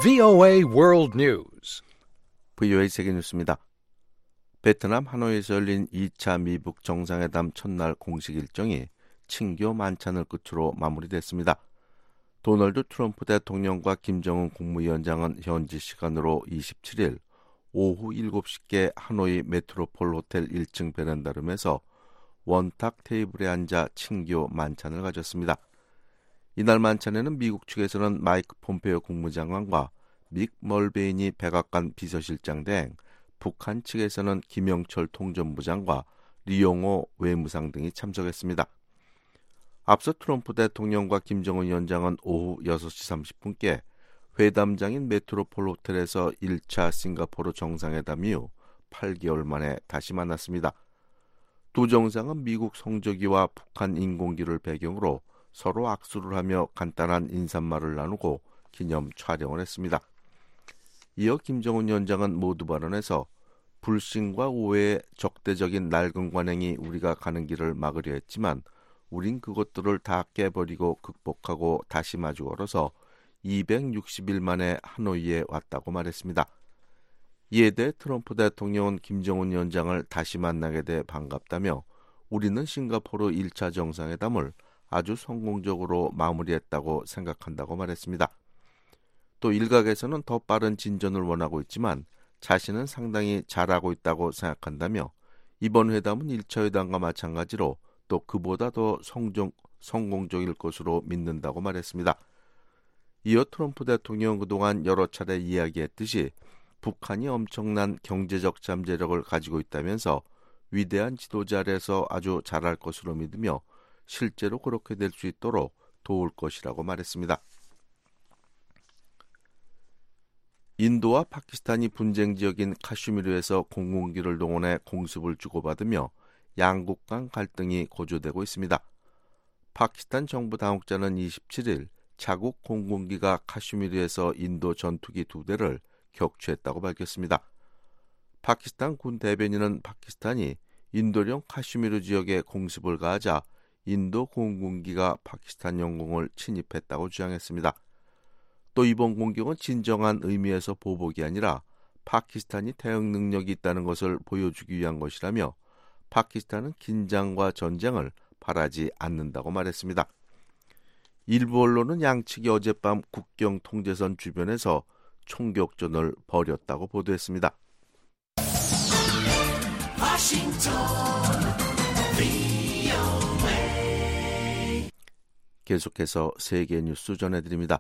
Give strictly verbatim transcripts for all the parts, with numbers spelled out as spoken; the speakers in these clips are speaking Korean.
브이오에이 World News. 브이오에이 세계 뉴스입니다. 베트남 하노이에서 열린 이 차 미북 정상회담 첫날 공식 일정이 친교 만찬을 끝으로 마무리됐습니다. 도널드 트럼프 대통령과 김정은 국무위원장은 현지 시간으로 이십칠일 오후 일곱 시께 하노이 메트로폴 호텔 일 층 베란다룸에서 원탁 테이블에 앉아 친교 만찬을 가졌습니다. 이날 만찬에는 미국 측에서는 마이크 폼페이오 국무장관과 믹 멀베인이 백악관 비서실장 등, 북한 측에서는 김영철 통전부장과 리용호 외무상 등이 참석했습니다. 앞서 트럼프 대통령과 김정은 위원장은 오후 여섯 시 삼십 분께 회담장인 메트로폴 호텔에서 일 차 싱가포르 정상회담 이후 팔 개월 만에 다시 만났습니다. 두 정상은 미국 성조기와 북한 인공기를 배경으로 서로 악수를 하며 간단한 인사말을 나누고 기념 촬영을 했습니다. 이어 김정은 위원장은 모두 발언에서 불신과 오해의 적대적인 낡은 관행이 우리가 가는 길을 막으려 했지만 우린 그것들을 다 깨버리고 극복하고 다시 마주 걸어서 이백육십 일 만에 하노이에 왔다고 말했습니다. 이에 대해 트럼프 대통령은 김정은 위원장을 다시 만나게 돼 반갑다며 우리는 싱가포르 일 차 정상회담을 아주 성공적으로 마무리했다고 생각한다고 말했습니다. 또 일각에서는 더 빠른 진전을 원하고 있지만 자신은 상당히 잘하고 있다고 생각한다며 이번 회담은 일 차 회담과 마찬가지로 또 그보다 더 성종, 성공적일 것으로 믿는다고 말했습니다. 이어 트럼프 대통령은 그동안 여러 차례 이야기했듯이 북한이 엄청난 경제적 잠재력을 가지고 있다면서 위대한 지도자 아래서 아주 잘할 것으로 믿으며 실제로 그렇게 될 수 있도록 도울 것이라고 말했습니다. 인도와 파키스탄이 분쟁 지역인 카슈미르에서 공군기를 동원해 공습을 주고받으며 양국 간 갈등이 고조되고 있습니다. 파키스탄 정부 당국자는 이십칠일 자국 공군기가 카슈미르에서 인도 전투기 두 대를 격추했다고 밝혔습니다. 파키스탄 군 대변인은 파키스탄이 인도령 카슈미르 지역에 공습을 가하자 인도 공군기가 파키스탄 영공을 침입했다고 주장했습니다. 또 이번 공격은 진정한 의미에서 보복이 아니라 파키스탄이 대응 능력이 있다는 것을 보여주기 위한 것이라며 파키스탄은 긴장과 전쟁을 바라지 않는다고 말했습니다. 일부 언론은 양측이 어젯밤 국경 통제선 주변에서 총격전을 벌였다고 보도했습니다. 계속해서 세계 뉴스 전해드립니다.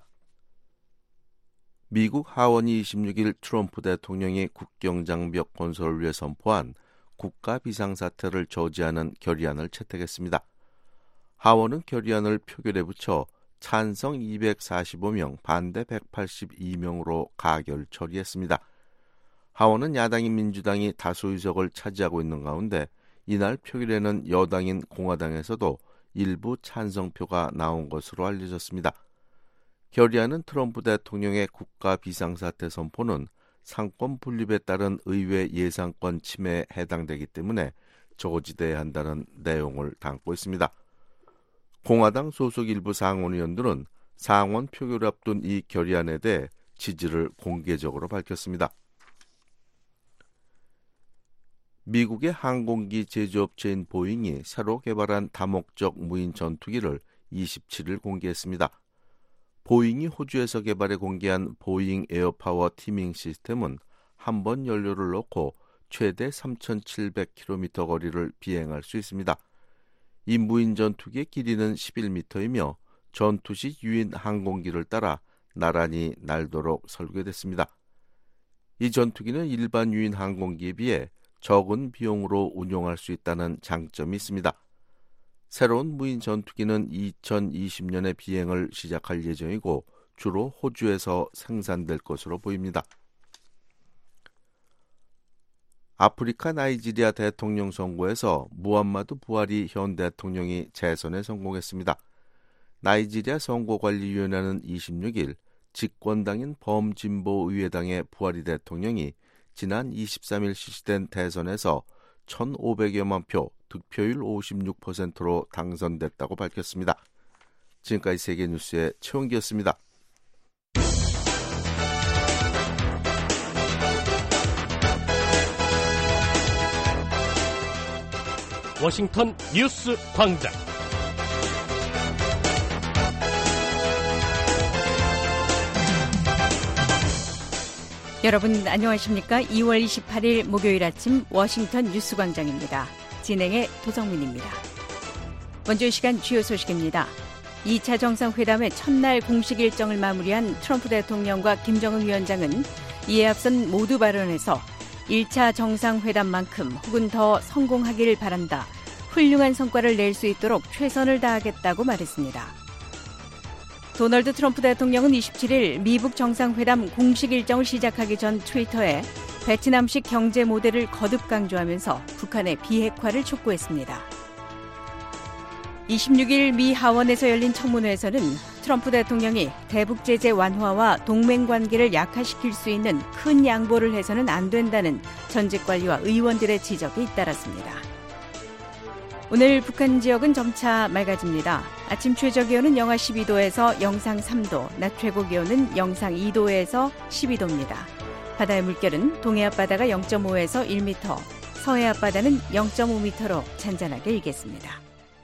미국 하원이 이십육일 트럼프 대통령이 국경장벽 건설을 위해 선포한 국가 비상사태를 저지하는 결의안을 채택했습니다. 하원은 결의안을 표결에 붙여 찬성 이백사십오 명, 반대 백팔십이 명으로 가결 처리했습니다. 하원은 야당인 민주당이 다수 의석을 차지하고 있는 가운데 이날 표결에는 여당인 공화당에서도 일부 찬성표가 나온 것으로 알려졌습니다. 결의안은 트럼프 대통령의 국가 비상사태 선포는 상권 분립에 따른 의회 예산권 침해에 해당되기 때문에 저지돼야 한다는 내용을 담고 있습니다. 공화당 소속 일부 상원 의원들은 상원 표결을 앞둔 이 결의안에 대해 지지를 공개적으로 밝혔습니다. 미국의 항공기 제조업체인 보잉이 새로 개발한 다목적 무인 전투기를 이십칠일 공개했습니다. 보잉이 호주에서 개발해 공개한 보잉 에어파워 티밍 시스템은 한 번 연료를 넣고 최대 삼천칠백 킬로미터 거리를 비행할 수 있습니다. 이 무인 전투기의 길이는 십일 미터이며 전투시 유인 항공기를 따라 나란히 날도록 설계됐습니다. 이 전투기는 일반 유인 항공기에 비해 적은 비용으로 운용할 수 있다는 장점이 있습니다. 새로운 무인 전투기는 이천이십 년에 비행을 시작할 예정이고 주로 호주에서 생산될 것으로 보입니다. 아프리카 나이지리아 대통령 선거에서 무함마두 부하리 현 대통령이 재선에 성공했습니다. 나이지리아 선거관리위원회는 이십육일 집권당인 범진보의회당의 부하리 대통령이 지난 이십삼일 실시된 대선에서 천오백여만 표, 득표율 오십육 퍼센트로 당선됐다고 밝혔습니다. 지금까지 세계뉴스의 최원기였습니다. 워싱턴 뉴스 광장. 여러분 안녕하십니까? 이월 이십팔일 목요일 아침 워싱턴 뉴스 광장입니다. 진행의 도성민입니다. 먼저 이 시간 주요 소식입니다. 이 차 정상회담의 첫날 공식 일정을 마무리한 트럼프 대통령과 김정은 위원장은 이에 앞선 모두 발언에서 일 차 정상회담만큼 혹은 더 성공하기를 바란다. 훌륭한 성과를 낼 수 있도록 최선을 다하겠다고 말했습니다. 도널드 트럼프 대통령은 이십칠일 미북 정상회담 공식 일정을 시작하기 전 트위터에 베트남식 경제 모델을 거듭 강조하면서 북한의 비핵화를 촉구했습니다. 이십육일 미 하원에서 열린 청문회에서는 트럼프 대통령이 대북 제재 완화와 동맹 관계를 약화시킬 수 있는 큰 양보를 해서는 안 된다는 전직 관리와 의원들의 지적이 잇따랐습니다. 오늘 북한 지역은 점차 맑아집니다. 아침 최저기온은 영하 십이도에서 영상 삼도, 낮 최고기온은 영상 이도에서 십이도입니다. 바다의 물결은 동해 앞바다가 영점오에서 일 미터, 서해 앞바다는 영점오 미터로 잔잔하게 일겠습니다.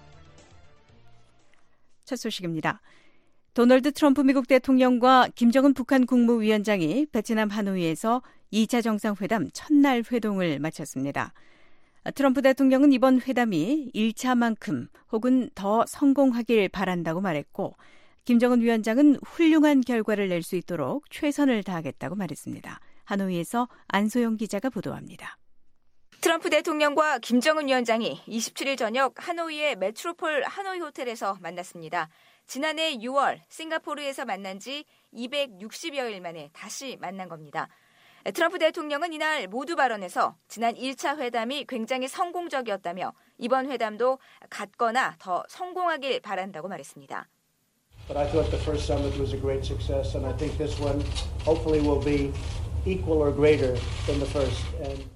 첫 소식입니다. 도널드 트럼프 미국 대통령과 김정은 북한 국무위원장이 베트남 하노이에서 이 차 정상회담 첫날 회동을 마쳤습니다. 트럼프 대통령은 이번 회담이 일 차만큼 혹은 더 성공하길 바란다고 말했고, 김정은 위원장은 훌륭한 결과를 낼 수 있도록 최선을 다하겠다고 말했습니다. 하노이에서 안소영 기자가 보도합니다. 트럼프 대통령과 김정은 위원장이 이십칠일 저녁 하노이의 메트로폴 하노이 호텔에서 만났습니다. 지난해 유월 싱가포르에서 만난 지 이백육십여일 만에 다시 만난 겁니다. 트럼프 대통령은 이날 모두 발언에서 지난 일 차 회담이 굉장히 성공적이었다며 이번 회담도 같거나 더 성공하길 바란다고 말했습니다. But I thought the first summit was a great success, and I think this one hopefully will be equal or greater than the first. And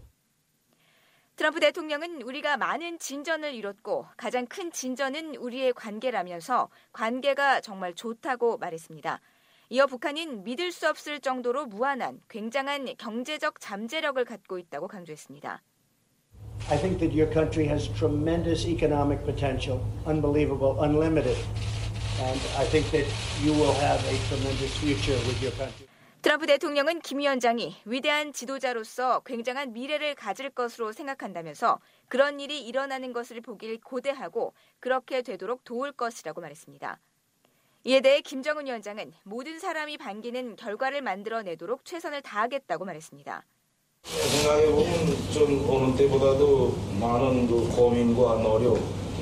트럼프 대통령은 우리가 많은 진전을 이뤘고 가장 큰 진전은 우리의 관계라면서 관계가 정말 좋다고 말했습니다. 이어 북한은 믿을 수 없을 정도로 무한한 굉장한 경제적 잠재력을 갖고 있다고 강조했습니다. I think that your country has tremendous economic potential, unbelievable, unlimited. And I think that you will have a tremendous future with your country. 트럼프 대통령은 김 위원장이 위대한 지도자로서 굉장한 미래를 가질 것으로 생각한다면서 그런 일이 일어나는 것을 보길 고대하고 그렇게 되도록 도울 것이라고 말했습니다. 이에 대해 김정은 위원장은 모든 사람이 반기는 결과를 만들어내도록 최선을 다하겠다고 말했습니다. 생각해보면 좀 어느 때보다도 많은 그 고민과 노력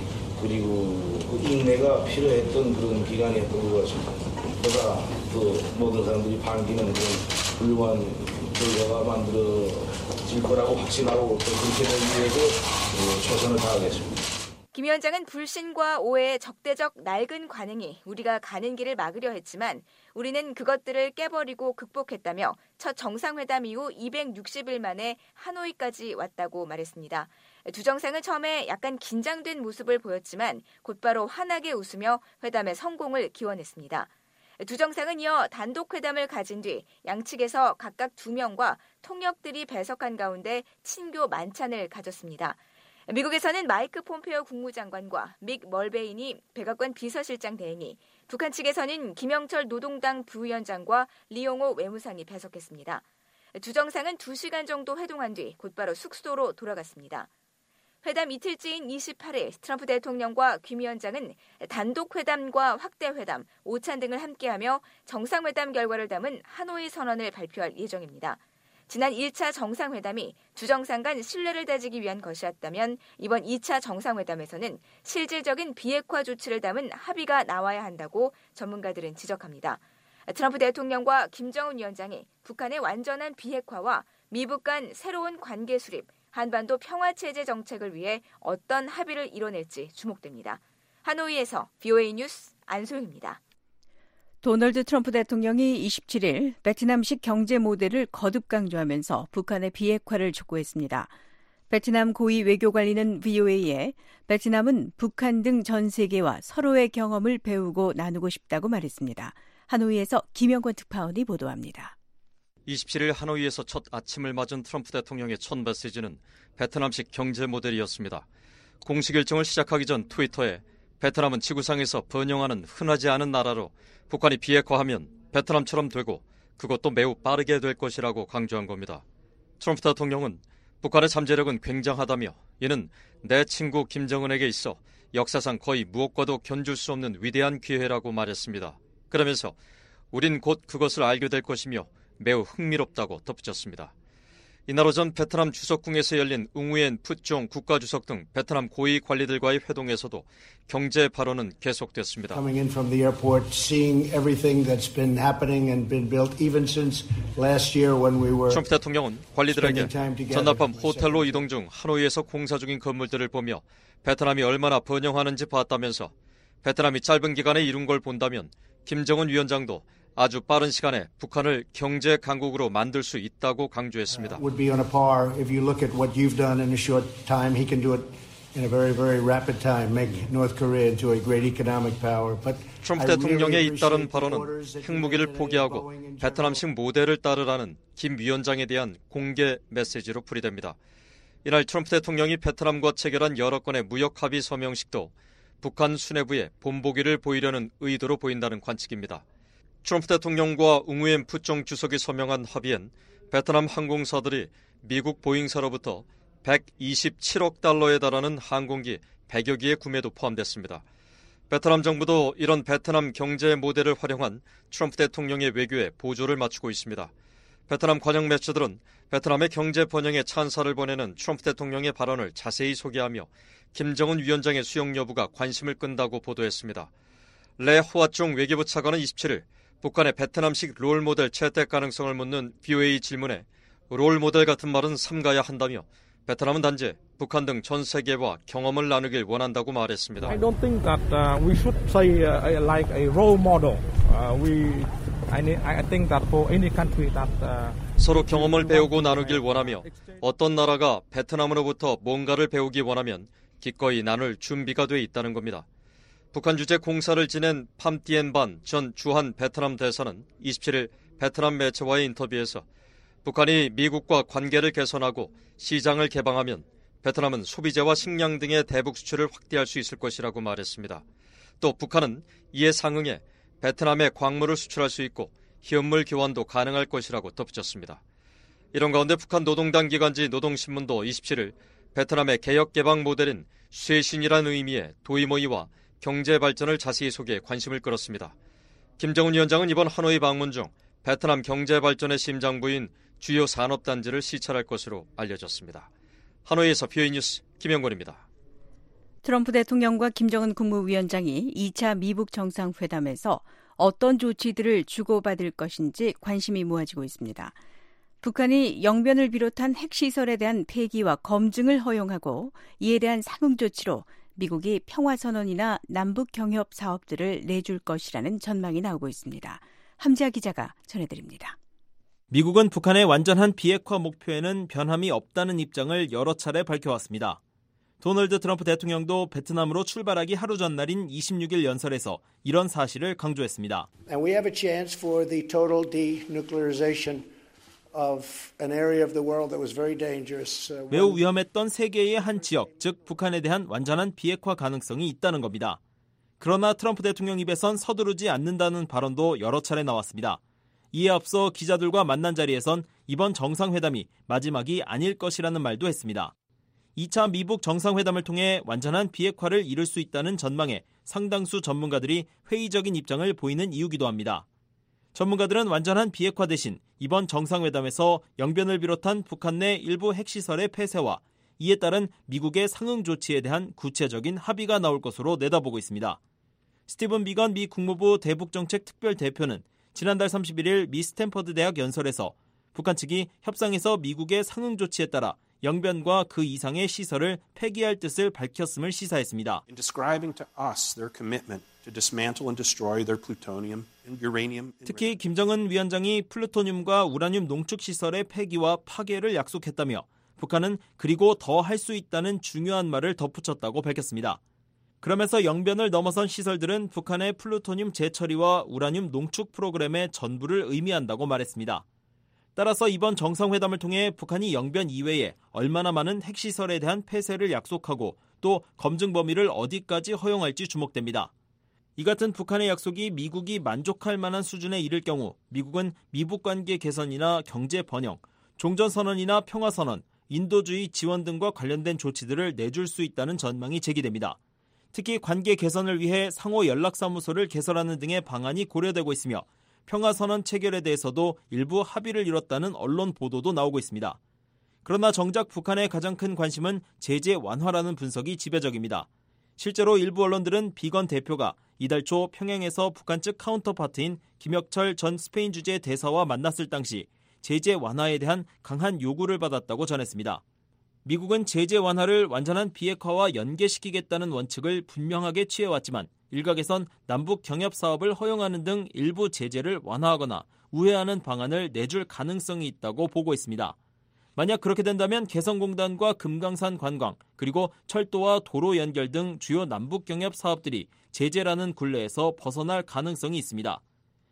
그리고 그 인내가 필요했던 그런 기간이었던 것 같습니다. 보다 그 모든 사람들이 반기는 그런 훌륭한 결과가 만들어질 거라고 확신하고 또 그렇게 되기 위해서 최선을 다하겠습니다. 김 위원장은 불신과 오해의 적대적 낡은 관행이 우리가 가는 길을 막으려 했지만 우리는 그것들을 깨버리고 극복했다며 첫 정상회담 이후 이백육십일 만에 하노이까지 왔다고 말했습니다. 두 정상은 처음에 약간 긴장된 모습을 보였지만 곧바로 환하게 웃으며 회담의 성공을 기원했습니다. 두 정상은 이어 단독 회담을 가진 뒤 양측에서 각각 두 명과 통역들이 배석한 가운데 친교 만찬을 가졌습니다. 미국에서는 마이크 폼페오 국무장관과 믹 멀베인이 백악관 비서실장 대행이, 북한 측에서는 김영철 노동당 부위원장과 리용호 외무상이 배석했습니다. 두 정상은 두 시간 정도 회동한 뒤 곧바로 숙소로 돌아갔습니다. 회담 이틀째인 이십팔일 트럼프 대통령과 김 위원장은 단독 회담과 확대 회담, 오찬 등을 함께하며 정상회담 결과를 담은 하노이 선언을 발표할 예정입니다. 지난 일 차 정상회담이 두 정상 간 신뢰를 다지기 위한 것이었다면 이번 이 차 정상회담에서는 실질적인 비핵화 조치를 담은 합의가 나와야 한다고 전문가들은 지적합니다. 트럼프 대통령과 김정은 위원장이 북한의 완전한 비핵화와 미북 간 새로운 관계 수립, 한반도 평화체제 정책을 위해 어떤 합의를 이뤄낼지 주목됩니다. 하노이에서 브이오에이 뉴스 안소영입니다. 도널드 트럼프 대통령이 이십칠일 베트남식 경제 모델을 거듭 강조하면서 북한의 비핵화를 촉구했습니다. 베트남 고위 외교관리는 브이오에이에 베트남은 북한 등 전 세계와 서로의 경험을 배우고 나누고 싶다고 말했습니다. 하노이에서 김영권 특파원이 보도합니다. 이십칠일 하노이에서 첫 아침을 맞은 트럼프 대통령의 첫 메시지는 베트남식 경제 모델이었습니다. 공식 일정을 시작하기 전 트위터에 베트남은 지구상에서 번영하는 흔하지 않은 나라로 북한이 비핵화하면 베트남처럼 되고 그것도 매우 빠르게 될 것이라고 강조한 겁니다. 트럼프 대통령은 북한의 잠재력은 굉장하다며 이는 내 친구 김정은에게 있어 역사상 거의 무엇과도 견줄 수 없는 위대한 기회라고 말했습니다. 그러면서 우린 곧 그것을 알게 될 것이며 매우 흥미롭다고 덧붙였습니다. 이날 오전 베트남 주석궁에서 열린 웅우엔 푸종 국가주석 등 베트남 고위 관리들과의 회동에서도 경제 발언은 계속됐습니다. Coming in from the airport, seeing everything that's been happening and been built even since last year when we were. 트럼프 대통령은 관리들에게 전날 밤 호텔로 이동 중 하노이에서 공사 중인 건물들을 보며 베트남이 얼마나 번영하는지 봤다면서 베트남이 짧은 기간에 이룬 걸 본다면 김정은 위원장도 아주 빠른 시간에 북한을 경제 강국으로 만들 수 있다고 강조했습니다. Would be on a par if you look at what you've done in a short time. He can do it in a very, very rapid time. Make North Korea into a great economic power. But 트럼프 대통령의 잇따른 발언은 핵무기를 포기하고 베트남식 모델을 따르라는 김 위원장에 대한 공개 메시지로 풀이됩니다. 이날 트럼프 대통령이 베트남과 체결한 여러 건의 무역 합의 서명식도 북한 수뇌부에 본보기를 보이려는 의도로 보인다는 관측입니다. 트럼프 대통령과 웅우엔 푸종 주석이 서명한 합의엔 베트남 항공사들이 미국 보잉사로부터 백이십칠억 달러에 달하는 항공기 백여 기의 구매도 포함됐습니다. 베트남 정부도 이런 베트남 경제 모델을 활용한 트럼프 대통령의 외교에 보조를 맞추고 있습니다. 베트남 관영 매체들은 베트남의 경제 번영에 찬사를 보내는 트럼프 대통령의 발언을 자세히 소개하며 김정은 위원장의 수용 여부가 관심을 끈다고 보도했습니다. 레 호아종 외교부 차관은 이십칠일 북한의 베트남식 롤모델 채택 가능성을 묻는 브이오에이 질문에 롤모델 같은 말은 삼가야 한다며 베트남은 단지 북한 등 전 세계와 경험을 나누길 원한다고 말했습니다. I don't think that uh, we should say uh, like a role model. Uh, we, I, I think that for any country that uh, 서로 경험을 배우고 나누길 원하며 어떤 나라가 베트남으로부터 뭔가를 배우기 원하면 기꺼이 나눌 준비가 돼 있다는 겁니다. 북한 주재 공사를 지낸 팜티엔반 전 주한 베트남 대사는 이십칠일 베트남 매체와의 인터뷰에서 북한이 미국과 관계를 개선하고 시장을 개방하면 베트남은 소비재와 식량 등의 대북 수출을 확대할 수 있을 것이라고 말했습니다. 또 북한은 이에 상응해 베트남에 광물을 수출할 수 있고 현물 교환도 가능할 것이라고 덧붙였습니다. 이런 가운데 북한 노동당 기관지 노동신문도 이십칠일 베트남의 개혁 개방 모델인 쇄신이라는 의미의 도이모이와 경제 발전을 자세히 소개해 관심을 끌었습니다. 김정은 위원장은 이번 하노이 방문 중 베트남 경제 발전의 심장부인 주요 산업단지를 시찰할 것으로 알려졌습니다. 하노이에서 브이오에이 뉴스 김영권입니다. 트럼프 대통령과 김정은 국무위원장이 이 차 미북 정상회담에서 어떤 조치들을 주고받을 것인지 관심이 모아지고 있습니다. 북한이 영변을 비롯한 핵시설에 대한 폐기와 검증을 허용하고 이에 대한 상응 조치로 미국이 평화선언이나 남북 경협 사업들을 내줄 것이라는 전망이 나오고 있습니다. 함지아 기자가 전해드립니다. 미국은 북한의 완전한 비핵화 목표에는 변함이 없다는 입장을 여러 차례 밝혀왔습니다. 도널드 트럼프 대통령도 베트남으로 출발하기 하루 전날인 이십육일 연설에서 이런 사실을 강조했습니다. And we have a chance for the total denuclearization of an area of the world that was very dangerous. 매우 위험했던 세계의 한 지역, 즉 북한에 대한 완전한 비핵화 가능성이 있다는 겁니다. 그러나 트럼프 대통령 입에선 서두르지 않는다는 발언도 여러 차례 나왔습니다. 이에 앞서 기자들과 만난 자리에선 이번 정상회담이 마지막이 아닐 것이라는 말도 했습니다. 이 차 미북 정상회담을 통해 완전한 비핵화를 이룰 수 있다는 전망에 상당수 전문가들이 회의적인 입장을 보이는 이유기도 합니다. 전문가들은 완전한 비핵화 대신 이번 정상회담에서 영변을 비롯한 북한 내 일부 핵시설의 폐쇄와 이에 따른 미국의 상응 조치에 대한 구체적인 합의가 나올 것으로 내다보고 있습니다. 스티븐 비건 미 국무부 대북정책 특별대표는 지난달 삼십일일 미 스탠퍼드 대학 연설에서 북한 측이 협상에서 미국의 상응 조치에 따라 영변과 그 이상의 시설을 폐기할 뜻을 밝혔음을 시사했습니다. In describing to us their commitment to dismantle and destroy their plutonium and uranium. 특히 김정은 위원장이 플루토늄과 우라늄 농축 시설의 폐기와 파괴를 약속했다며 북한은 그리고 더 할 수 있다는 중요한 말을 덧붙였다고 밝혔습니다. 그러면서 영변을 넘어선 시설들은 북한의 플루토늄 재처리와 우라늄 농축 프로그램의 전부를 의미한다고 말했습니다. 따라서 이번 정상회담을 통해 북한이 영변 이외에 얼마나 많은 핵시설에 대한 폐쇄를 약속하고 또 검증 범위를 어디까지 허용할지 주목됩니다. 이 같은 북한의 약속이 미국이 만족할 만한 수준에 이를 경우 미국은 미북 관계 개선이나 경제 번영, 종전선언이나 평화선언, 인도주의 지원 등과 관련된 조치들을 내줄 수 있다는 전망이 제기됩니다. 특히 관계 개선을 위해 상호 연락사무소를 개설하는 등의 방안이 고려되고 있으며 평화선언 체결에 대해서도 일부 합의를 이뤘다는 언론 보도도 나오고 있습니다. 그러나 정작 북한의 가장 큰 관심은 제재 완화라는 분석이 지배적입니다. 실제로 일부 언론들은 비건 대표가 이달 초 평양에서 북한 측 카운터파트인 김혁철 전 스페인 주재 대사와 만났을 당시 제재 완화에 대한 강한 요구를 받았다고 전했습니다. 미국은 제재 완화를 완전한 비핵화와 연계시키겠다는 원칙을 분명하게 취해왔지만 일각에선 남북 경협 사업을 허용하는 등 일부 제재를 완화하거나 우회하는 방안을 내줄 가능성이 있다고 보고 있습니다. 만약 그렇게 된다면 개성공단과 금강산 관광 그리고 철도와 도로 연결 등 주요 남북 경협 사업들이 제재라는 굴레에서 벗어날 가능성이 있습니다.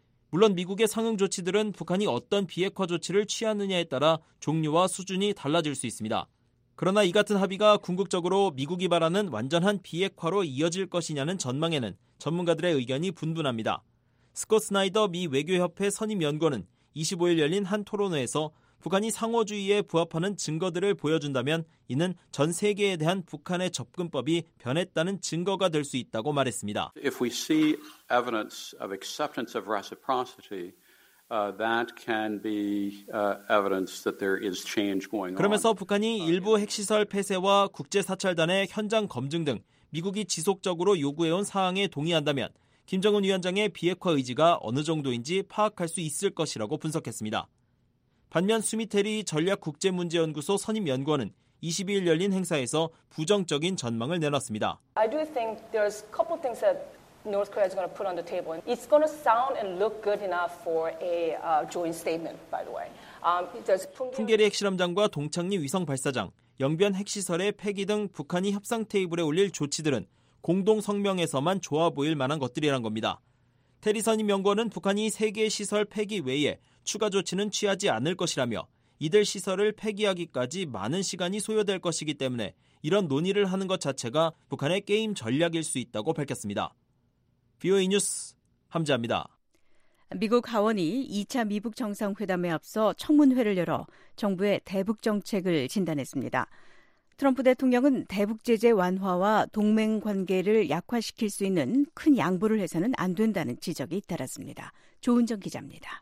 물론 미국의 상응 조치들은 북한이 어떤 비핵화 조치를 취하느냐에 따라 종류와 수준이 달라질 수 있습니다. 그러나 이 같은 합의가 궁극적으로 미국이 바라는 완전한 비핵화로 이어질 것이냐는 전망에는 전문가들의 의견이 분분합니다. 스콧 스나이더 미 외교협회 선임연구원은 이십오일 열린 한 토론회에서 북한이 상호주의에 부합하는 증거들을 보여준다면 이는 전 세계에 대한 북한의 접근법이 변했다는 증거가 될 수 있다고 말했습니다. If we see evidence of acceptance of reciprocity, uh, that can be uh, evidence that there is change going on. 그러면서 북한이 일부 핵시설 폐쇄와 국제사찰단의 현장 검증 등 미국이 지속적으로 요구해온 사항에 동의한다면 김정은 위원장의 비핵화 의지가 어느 정도인지 파악할 수 있을 것이라고 분석했습니다. 반면 수미테리 전략국제문제연구소 선임연구원은 이십이일 열린 행사에서 부정적인 전망을 내놨습니다. I do think there's a couple things that North Korea is going to put on the table. It's going to sound and look good enough for a uh, joint statement, by the way. Um, there's 풍계리 핵실험장과 동창리 위성 발사장, 영변 핵시설의 폐기 등 북한이 협상 테이블에 올릴 조치들은 공동 성명에서만 좋아 보일 만한 것들이란 겁니다. 테리 선임연구원은 북한이 세 개의 시설 폐기 외에 추가 조치는 취하지 않을 것이라며 이들 시설을 폐기하기까지 많은 시간이 소요될 것이기 때문에 이런 논의를 하는 것 자체가 북한의 게임 전략일 수 있다고 밝혔습니다. 브이오에이 뉴스 함재합니다. 미국 하원이 이 차 미북 정상회담에 앞서 청문회를 열어 정부의 대북 정책을 진단했습니다. 트럼프 대통령은 대북 제재 완화와 동맹 관계를 약화시킬 수 있는 큰 양보를 해서는 안 된다는 지적이 잇따랐습니다. 조은정 기자입니다.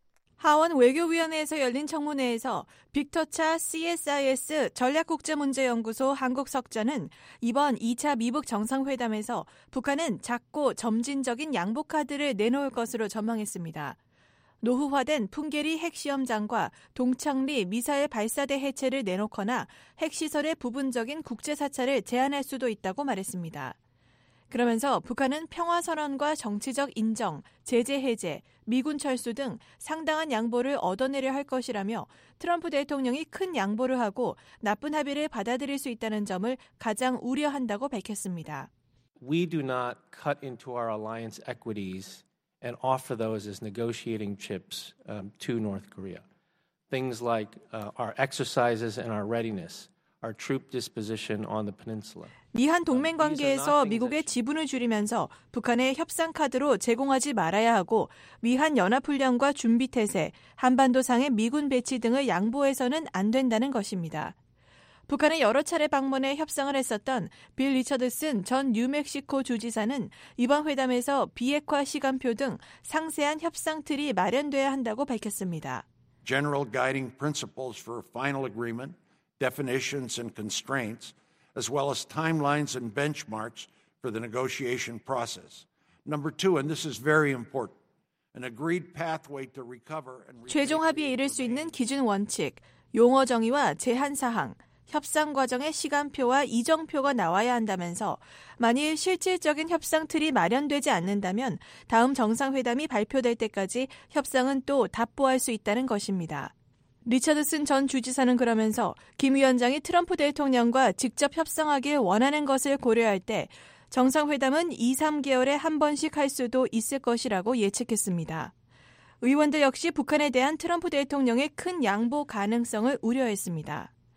하원 외교위원회에서 열린 청문회에서 빅터차 씨에스아이에스 전략국제문제연구소 한국석자는 이번 이 차 미북 정상회담에서 북한은 작고 점진적인 양보 카드를 내놓을 것으로 전망했습니다. 노후화된 풍계리 핵시험장과 동창리 미사일 발사대 해체를 내놓거나 핵시설의 부분적인 국제사찰을 제한할 수도 있다고 말했습니다. 그러면서 북한은 평화선언과 정치적 인정, 제재 해제, 미군 철수 등 상당한 양보를 얻어내려 할 것이라며 트럼프 대통령이 큰 양보를 하고 나쁜 합의를 받아들일 수 있다는 점을 가장 우려한다고 밝혔습니다. We do not cut into our alliance equities and offer those as negotiating chips um, to North Korea. Things like uh, our exercises and our readiness. Our troop disposition on the peninsula. 미한 동맹 관계에서 미국의 지분을 줄이면서 북한의 협상 카드로 제공하지 말아야 하고 미한 연합훈련과 준비태세, 한반도상의 미군 배치 등을 양보해서는 안 된다는 것입니다. 북한에 여러 차례 방문해 협상을 했었던 빌 리처드슨 전 뉴멕시코 주지사는 이번 회담에서 비핵화 시간표 등 상세한 협상 틀이 마련돼야 한다고 밝혔습니다. General guiding principles for final agreement. definitions and constraints, as well as timelines and benchmarks for the negotiation process. Number two, and this is very important, an agreed pathway to recover and 최종 합의에 이를 수 있는 기준 원칙, 용어 정의와 제한 사항, 협상 과정의 시간표와 이정표가 나와야 한다면서 만일 실질적인 협상 틀이 마련되지 않는다면 다음 정상회담이 발표될 때까지 협상은 또 답보할 수 있다는 것입니다. 리처드슨 전 주지사는 그러면서 김 위원장이 트럼프 대통령과 직접 협상하길 원하는 것을 고려할 때 정상회담은 이, 삼 개월에 한 번씩 할 수도 있을 것이라고 예측했습니다. 의원들 역시 북한에 대한 트럼프 대통령의 큰 양보 가능성을 우려했습니다.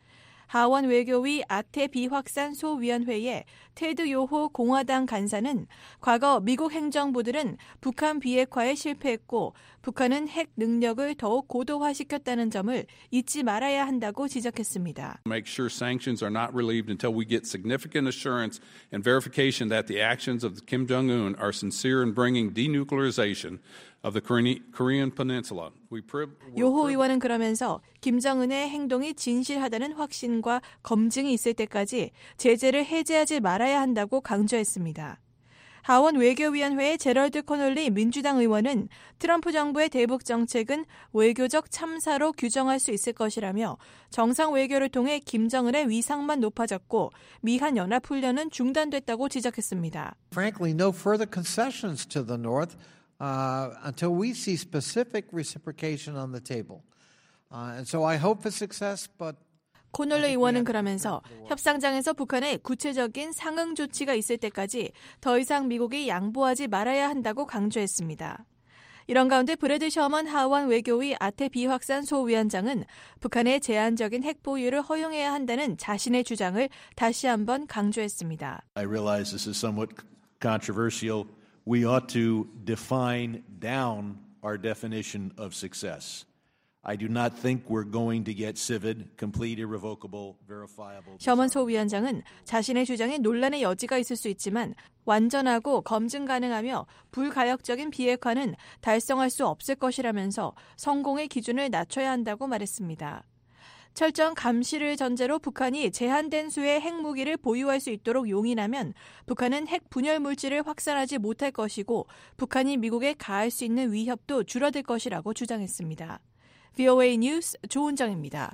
하원 외교위 아태 비확산 소위원회의 테드 요호 공화당 간사는 과거 미국 행정부들은 북한 비핵화에 실패했고 북한은 핵 능력을 더욱 고도화시켰다는 점을 잊지 말아야 한다고 지적했습니다. Make sure sanctions are not relieved until we get significant assurance and verification that the actions of Kim Jong-un are sincere in bringing denuclearization of the Korean Peninsula. 요호 의원은 그러면서 김정은의 행동이 진실하다는 확신과 검증이 있을 때까지 제재를 해제하지 말아야 한다고 강조했습니다. 하원 외교위원회의 제럴드 코놀리 민주당 의원은 트럼프 정부의 대북 정책은 외교적 참사로 규정할 수 있을 것이라며 정상 외교를 통해 김정은의 위상만 높아졌고 미한 연합훈련은 중단됐다고 지적했습니다. Frankly, no further concessions to the North uh, until we see specific reciprocation on the table. Uh, and so I hope for success, but 코놀리 의원은 그러면서 협상장에서 북한의 구체적인 상응 조치가 있을 때까지 더 이상 미국이 양보하지 말아야 한다고 강조했습니다. 이런 가운데 브래드 셔먼 하원 외교위 아태 비확산 소위원장은 북한의 제한적인 핵 보유를 허용해야 한다는 자신의 주장을 다시 한번 강조했습니다. I realize this is somewhat controversial. We ought to define down our definition of success. I do not think we're going to get civid, complete, irrevocable, verifiable. 셔먼 소위원장은 자신의 주장에 논란의 여지가 있을 수 있지만 완전하고 검증 가능하며 불가역적인 비핵화는 달성할 수 없을 것이라면서 성공의 기준을 낮춰야 한다고 말했습니다. 철저한 감시를 전제로 북한이 제한된 수의 핵무기를 보유할 수 있도록 용인하면 북한은 핵 분열 물질을 확산하지 못할 것이고 북한이 미국에 가할 수 있는 위협도 줄어들 것이라고 주장했습니다. 브이오에이 뉴스 조은정입니다.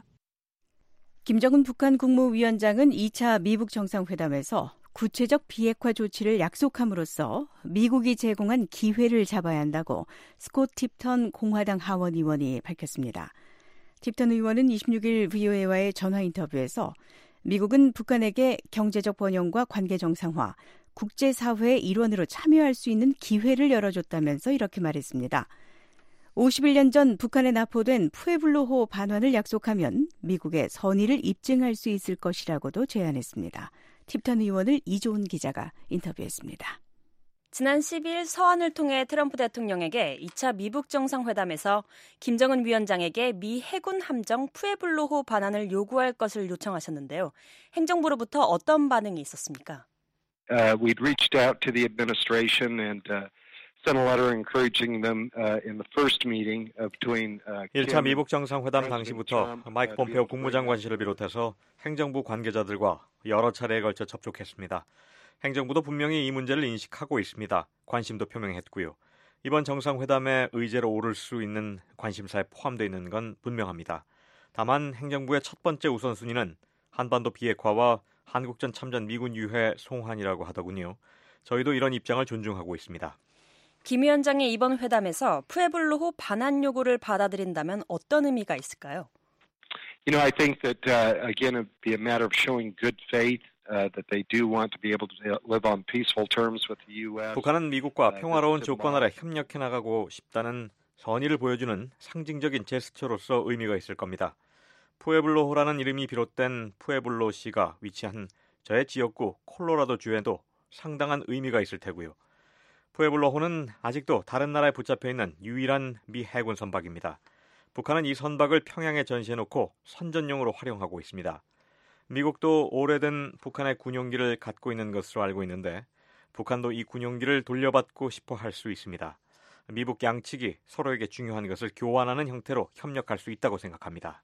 김정은 북한 국무위원장은 이 차 미북 정상회담에서 구체적 비핵화 조치를 약속함으로써 미국이 제공한 기회를 잡아야 한다고 스콧 팁턴 공화당 하원 의원이 밝혔습니다. 팁턴 의원은 이십육 일 브이오에이와의 전화 인터뷰에서 미국은 북한에게 경제적 번영과 관계 정상화, 국제사회의 일원으로 참여할 수 있는 기회를 열어줬다면서 이렇게 말했습니다. 오십일 년 전 북한에 납포된 푸에블로호 반환을 약속하면 미국의 선의를 입증할 수 있을 것이라고도 제안했습니다. 팁턴 의원을 이조은 기자가 인터뷰했습니다. 지난 십일 서한을 통해 트럼프 대통령에게 이 차 미북 정상회담에서 김정은 위원장에게 미 해군 함정 푸에블로호 반환을 요구할 것을 요청하셨는데요. 행정부로부터 어떤 반응이 있었습니까? Uh, we'd reached out to the administration and uh, sent a letter encouraging them uh, in the first meeting between uh, 일 차 미북 정상회담 당시부터 마이크 폼페오 국무장관실을 비롯해서 행정부 관계자들과 여러 차례에 걸쳐 접촉했습니다. 행정부도 분명히 이 문제를 인식하고 있습니다. 관심도 표명했고요. 이번 정상회담의 의제로 오를 수 있는 관심사에 포함되어 있는 건 분명합니다. 다만 행정부의 첫 번째 우선순위는 한반도 비핵화와 한국전 참전 미군 유해 송환이라고 하더군요. 저희도 이런 입장을 존중하고 있습니다. 김 위원장의 이번 회담에서 푸에블로호 반환 요구를 받아들인다면 어떤 의미가 있을까요? You know, I think that uh, again it'd be a matter of showing good faith uh, that they do want to be able to live on peaceful terms with the U S. 북한은 미국과 평화로운 조건 아래 협력해 나가고 싶다는 선의를 보여주는 상징적인 제스처로서 의미가 있을 겁니다. 푸에블로호라는 이름이 비롯된 푸에블로시가 위치한 저의 지역구 콜로라도 주에도 상당한 의미가 있을 테고요. 푸에블로호는 아직도 다른 나라에 붙잡혀 있는 유일한 미 해군 선박입니다. 북한은 이 선박을 평양에 전시해놓고 선전용으로 활용하고 있습니다. 미국도 오래된 북한의 군용기를 갖고 있는 것으로 알고 있는데 북한도 이 군용기를 돌려받고 싶어 할 수 있습니다. 미북 양측이 서로에게 중요한 것을 교환하는 형태로 협력할 수 있다고 생각합니다.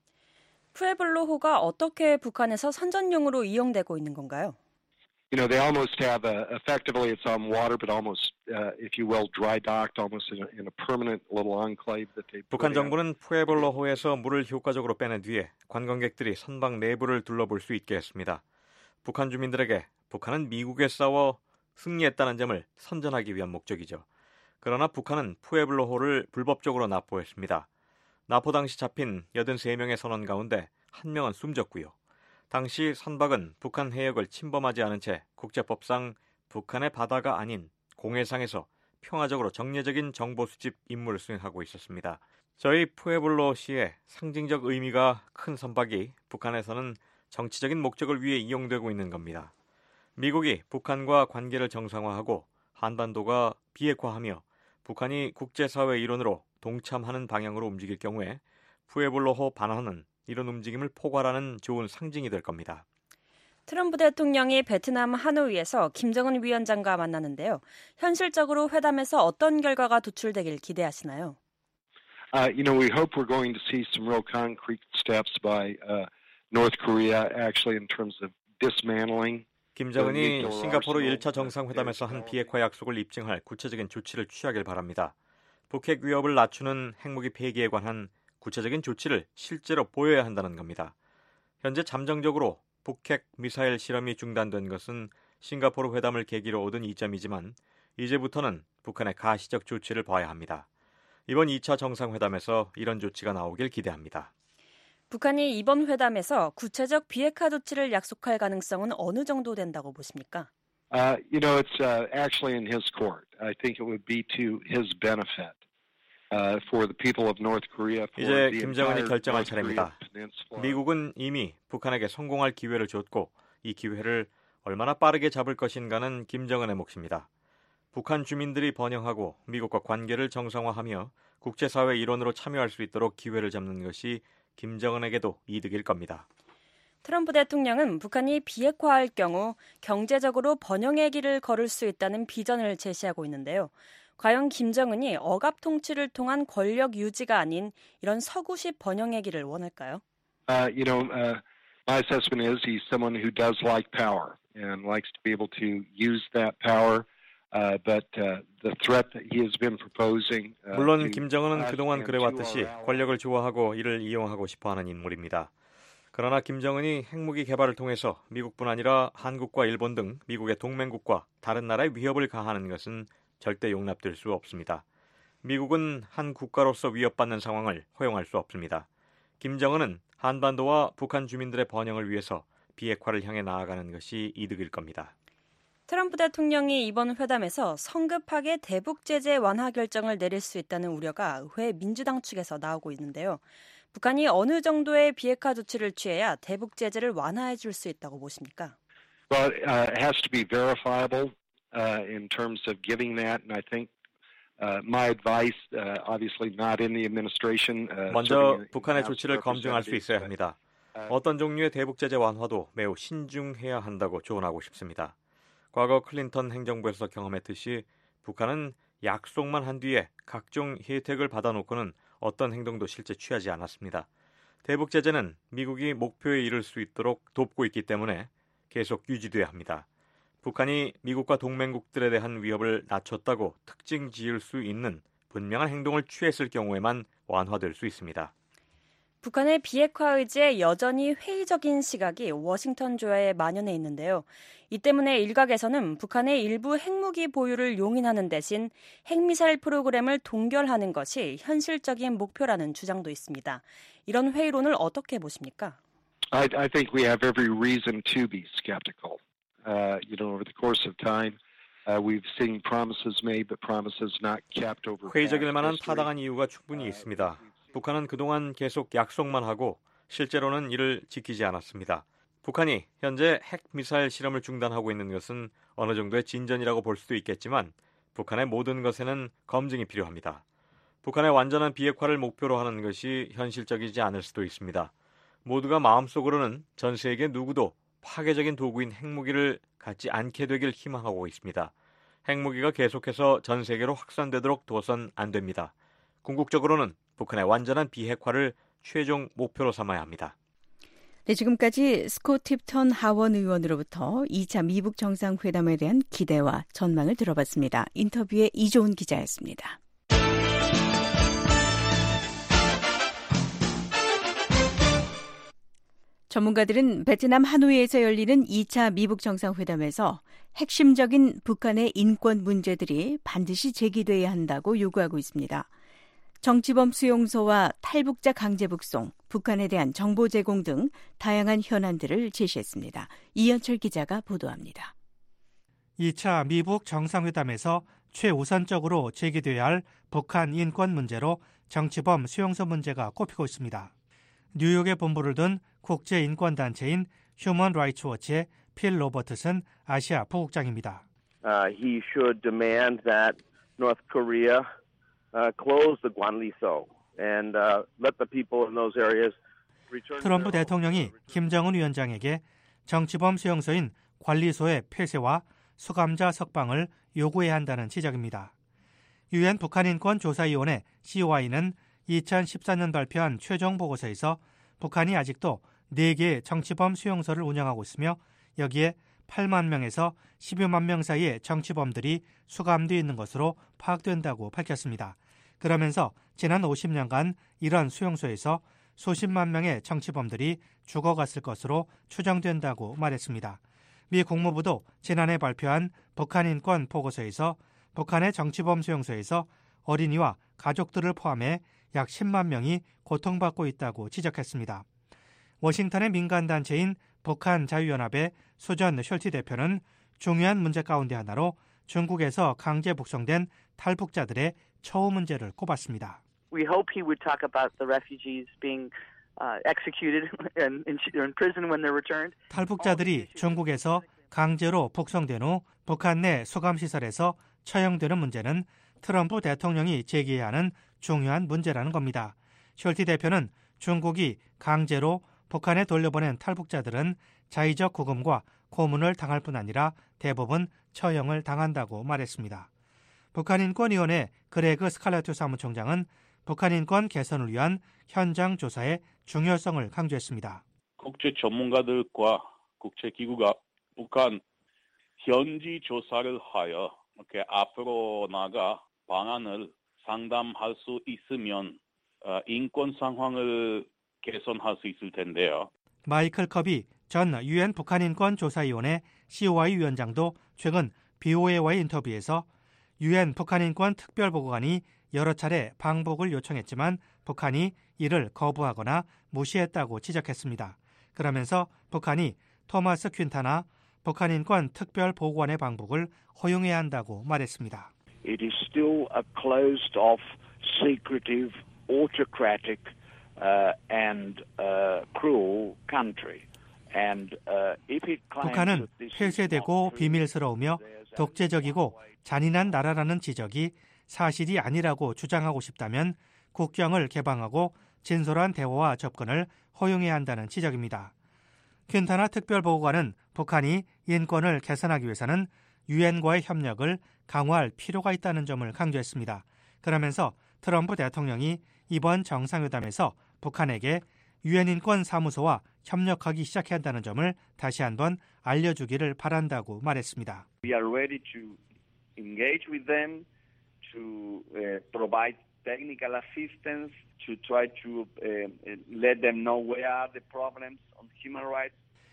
푸에블로호가 어떻게 북한에서 선전용으로 이용되고 있는 건가요? You know, they almost have a, effectively it's on water, but almost, uh, if you will, dry docked, almost in a, in a permanent little enclave that they. 북한 정부는 푸에블로호에서 물을 효과적으로 빼낸 뒤에 관광객들이 선박 내부를 둘러볼 수 있게 했습니다. 북한 주민들에게 북한은 미국에 싸워 승리했다는 점을 선전하기 위한 목적이죠. 그러나 북한은 푸에블로호를 불법적으로 납포했습니다. 납포 당시 잡힌 여든세 명의 선원 가운데 한 명은 숨졌고요. 당시 선박은 북한 해역을 침범하지 않은 채 국제법상 북한의 바다가 아닌 공해상에서 평화적으로 정례적인 정보 수집 임무를 수행하고 있었습니다. 저희 푸에블로시의 상징적 의미가 큰 선박이 북한에서는 정치적인 목적을 위해 이용되고 있는 겁니다. 미국이 북한과 관계를 정상화하고 한반도가 비핵화하며 북한이 국제사회 일원으로 동참하는 방향으로 움직일 경우에 푸에블로호 반환은 이런 움직임을 포괄하는 좋은 상징이 될 겁니다. 트럼프 대통령이 베트남 하노이에서 김정은 위원장과 만나는데요. 현실적으로 회담에서 어떤 결과가 도출되길 기대하시나요? Uh, you know, we hope we're going to see some real concrete steps by uh, North Korea, actually, in terms of dismantling. 김정은이 싱가포르 일 차 정상회담에서 한 비핵화 약속을 입증할 구체적인 조치를 취하길 바랍니다. 북핵 위협을 낮추는 핵무기 폐기에 관한 구체적인 조치를 실제로 보여야 한다는 겁니다. 현재 잠정적으로 북핵 미사일 실험이 중단된 것은 싱가포르 회담을 계기로 얻은 이점이지만 이제부터는 북한의 가시적 조치를 봐야 합니다. 이번 이 차 정상회담에서 이런 조치가 나오길 기대합니다. 북한이 이번 회담에서 구체적 비핵화 조치를 약속할 가능성은 어느 정도 된다고 보십니까? Uh, you know, it's uh, actually in his court. I think it would be to his benefit uh, for the people of North Korea. 이제 김정은이 결정할 차례입니다. 미국은 이미 북한에게 성공할 기회를 줬고 이 기회를 얼마나 빠르게 잡을 것인가는 김정은의 몫입니다. 북한 주민들이 번영하고 미국과 관계를 정상화하며 국제사회 일원으로 참여할 수 있도록 기회를 잡는 것이 김정은에게도 이득일 겁니다. 트럼프 대통령은 북한이 비핵화할 경우 경제적으로 번영의 길을 걸을 수 있다는 비전을 제시하고 있는데요. 과연 김정은이 억압 통치를 통한 권력 유지가 아닌 이런 서구식 번영의 길을 원할까요? Uh, you know, uh, my assessment is he's someone who does like power and likes to be able to use that power. Uh, but uh, the threat that he has been proposing. Uh, 물론 김정은은 그동안 그래왔듯이 권력을 좋아하고 이를 이용하고 싶어하는 인물입니다. 그러나 김정은이 핵무기 개발을 통해서 미국뿐 아니라 한국과 일본 등 미국의 동맹국과 다른 나라에 위협을 가하는 것은 절대 용납될 수 없습니다. 미국은 한 국가로서 위협받는 상황을 허용할 수 없습니다. 김정은은 한반도와 북한 주민들의 번영을 위해서 비핵화를 향해 나아가는 것이 이득일 겁니다. 트럼프 대통령이 이번 회담에서 성급하게 대북 제재 완화 결정을 내릴 수 있다는 우려가 의회 민주당 측에서 나오고 있는데요. 북한이 어느 정도의 비핵화 조치를 취해야 대북 제재를 완화해 줄 수 있다고 보십니까? Well, uh, it has to be verifiable uh, in terms of giving that, and I think uh, my advice, uh, obviously not in the administration. Uh, 먼저 북한의 조치를 검증할 수 있어야 합니다. 어떤 종류의 대북 제재 완화도 매우 신중해야 한다고 조언하고 싶습니다. 과거 클린턴 행정부에서 경험했듯이 북한은 약속만 한 뒤에 각종 혜택을 받아놓고는 어떤 행동도 실제 취하지 않았습니다. 대북 제재는 미국이 목표에 이를 수 있도록 돕고 있기 때문에 계속 유지돼야 합니다. 북한이 미국과 동맹국들에 대한 위협을 낮췄다고 특징 지을 수 있는 분명한 행동을 취했을 경우에만 완화될 수 있습니다. 북한의 비핵화 의지에 여전히 회의적인 시각이 워싱턴 조야에 만연해 있는데요. 이 때문에 일각에서는 북한의 일부 핵무기 보유를 용인하는 대신 핵미사일 프로그램을 동결하는 것이 현실적인 목표라는 주장도 있습니다. 이런 회의론을 어떻게 보십니까? I, I think we have every reason to be skeptical. Uh, you know, over the course of time, uh, we've seen promises made, but promises not kept over. 회의적일 만한 타당한 이유가 충분히 있습니다. 북한은 그동안 계속 약속만 하고 실제로는 이를 지키지 않았습니다. 북한이 현재 핵미사일 실험을 중단하고 있는 것은 어느 정도의 진전이라고 볼 수도 있겠지만 북한의 모든 것에는 검증이 필요합니다. 북한의 완전한 비핵화를 목표로 하는 것이 현실적이지 않을 수도 있습니다. 모두가 마음속으로는 전 세계 누구도 파괴적인 도구인 핵무기를 갖지 않게 되길 희망하고 있습니다. 핵무기가 계속해서 전 세계로 확산되도록 둬선 안 됩니다. 궁극적으로는 북한의 완전한 비핵화를 최종 목표로 삼아야 합니다. 네, 지금까지 스콧 팁턴 하원 의원으로부터 이 차 미북 정상회담에 대한 기대와 전망을 들어봤습니다. 인터뷰의 이조은 기자였습니다. 전문가들은 베트남 하노이에서 열리는 이 차 미북 정상회담에서 핵심적인 북한의 인권 문제들이 반드시 제기돼야 한다고 요구하고 있습니다. 정치범 수용소와 탈북자 강제 북송, 북한에 대한 정보 제공 등 다양한 현안들을 제시했습니다. 이현철 기자가 보도합니다. 이 차 미북 정상회담에서 최우선적으로 제기돼야 할 북한 인권 문제로 정치범 수용소 문제가 꼽히고 있습니다. 뉴욕에 본부를 둔 국제인권단체인 휴먼 라이츠 워치의 필 로버트슨 아시아 부국장입니다. Uh, he should demand that North Korea uh, close the Guanlisao and uh, let the people in those areas return. 트럼프 대통령이 김정은 위원장에게 정치범 수용소인 관리소의 폐쇄와 수감자 석방을 요구해야 한다는 지적입니다. 유엔 북한인권조사위원회 씨오아이는 이천십사 년 발표한 최종 보고서에서 북한이 아직도 네 개의 정치범 수용소를 운영하고 있으며 여기에 팔만 명에서 십여만 명 사이의 정치범들이 수감되어 있는 것으로 파악된다고 밝혔습니다. 그러면서 지난 오십 년간 이런 수용소에서 수십만 명의 정치범들이 죽어갔을 것으로 추정된다고 말했습니다. 미 국무부도 지난해 발표한 북한 인권 보고서에서 북한의 정치범 수용소에서 어린이와 가족들을 포함해 약 십만 명이 고통받고 있다고 지적했습니다. 워싱턴의 민간단체인 북한 자유연합의 수전 숄티 대표는 중요한 문제 가운데 하나로 중국에서 강제 북송된 탈북자들의 처우 문제를 꼽았습니다. We hope he would talk about the refugees being uh, executed and in prison when they're returned. 탈북자들이 중국에서 강제로 북송된 후 북한 내 수감시설에서 처형되는 문제는 트럼프 대통령이 제기해야 하는 중요한 문제라는 겁니다. 숄티 대표는 중국이 강제로 북한에 돌려보낸 탈북자들은 자의적 구금과 고문을 당할 뿐 아니라 대부분 처형을 당한다고 말했습니다. 북한인권위원회 그레그 스칼라투 사무총장은 북한인권 개선을 위한 현장 조사의 중요성을 강조했습니다. 국제 전문가들과 국제기구가 북한 현지 조사를 하여 이렇게 앞으로 나가 방안을 상담할 수 있으면 인권 상황을 개선할 수 있을 텐데요. 마이클 커비 전 유엔 북한인권조사위원회 씨오아이 위원장도 최근 비오에이와의 인터뷰에서 유엔 북한인권 특별보고관이 여러 차례 방북을 요청했지만 북한이 이를 거부하거나 무시했다고 지적했습니다. 그러면서 북한이 토마스 퀸타나 북한인권 특별보고관의 방북을 허용해야 한다고 말했습니다. It is still a closed-off, secretive, autocratic uh, and uh, cruel country. And, uh, if it claims 북한은 that this is 폐쇄되고 not true, 비밀스러우며 독재적이고 잔인한 나라라는 지적이 사실이 아니라고 주장하고 싶다면 국경을 개방하고 진솔한 대화와 접근을 허용해야 한다는 지적입니다. 퀸타나 특별보고관은 북한이 인권을 개선하기 위해서는 유엔과의 협력을 강화할 필요가 있다는 점을 강조했습니다. 그러면서 트럼프 대통령이 이번 정상회담에서 북한에게 유엔인권사무소와 협력하기 시작해야 한다는 점을 다시 한번 알려주기를 바란다고 말했습니다. We are ready to engage with them, to uh, provide technical assistance, to try to uh, let them know where are the problems on human rights.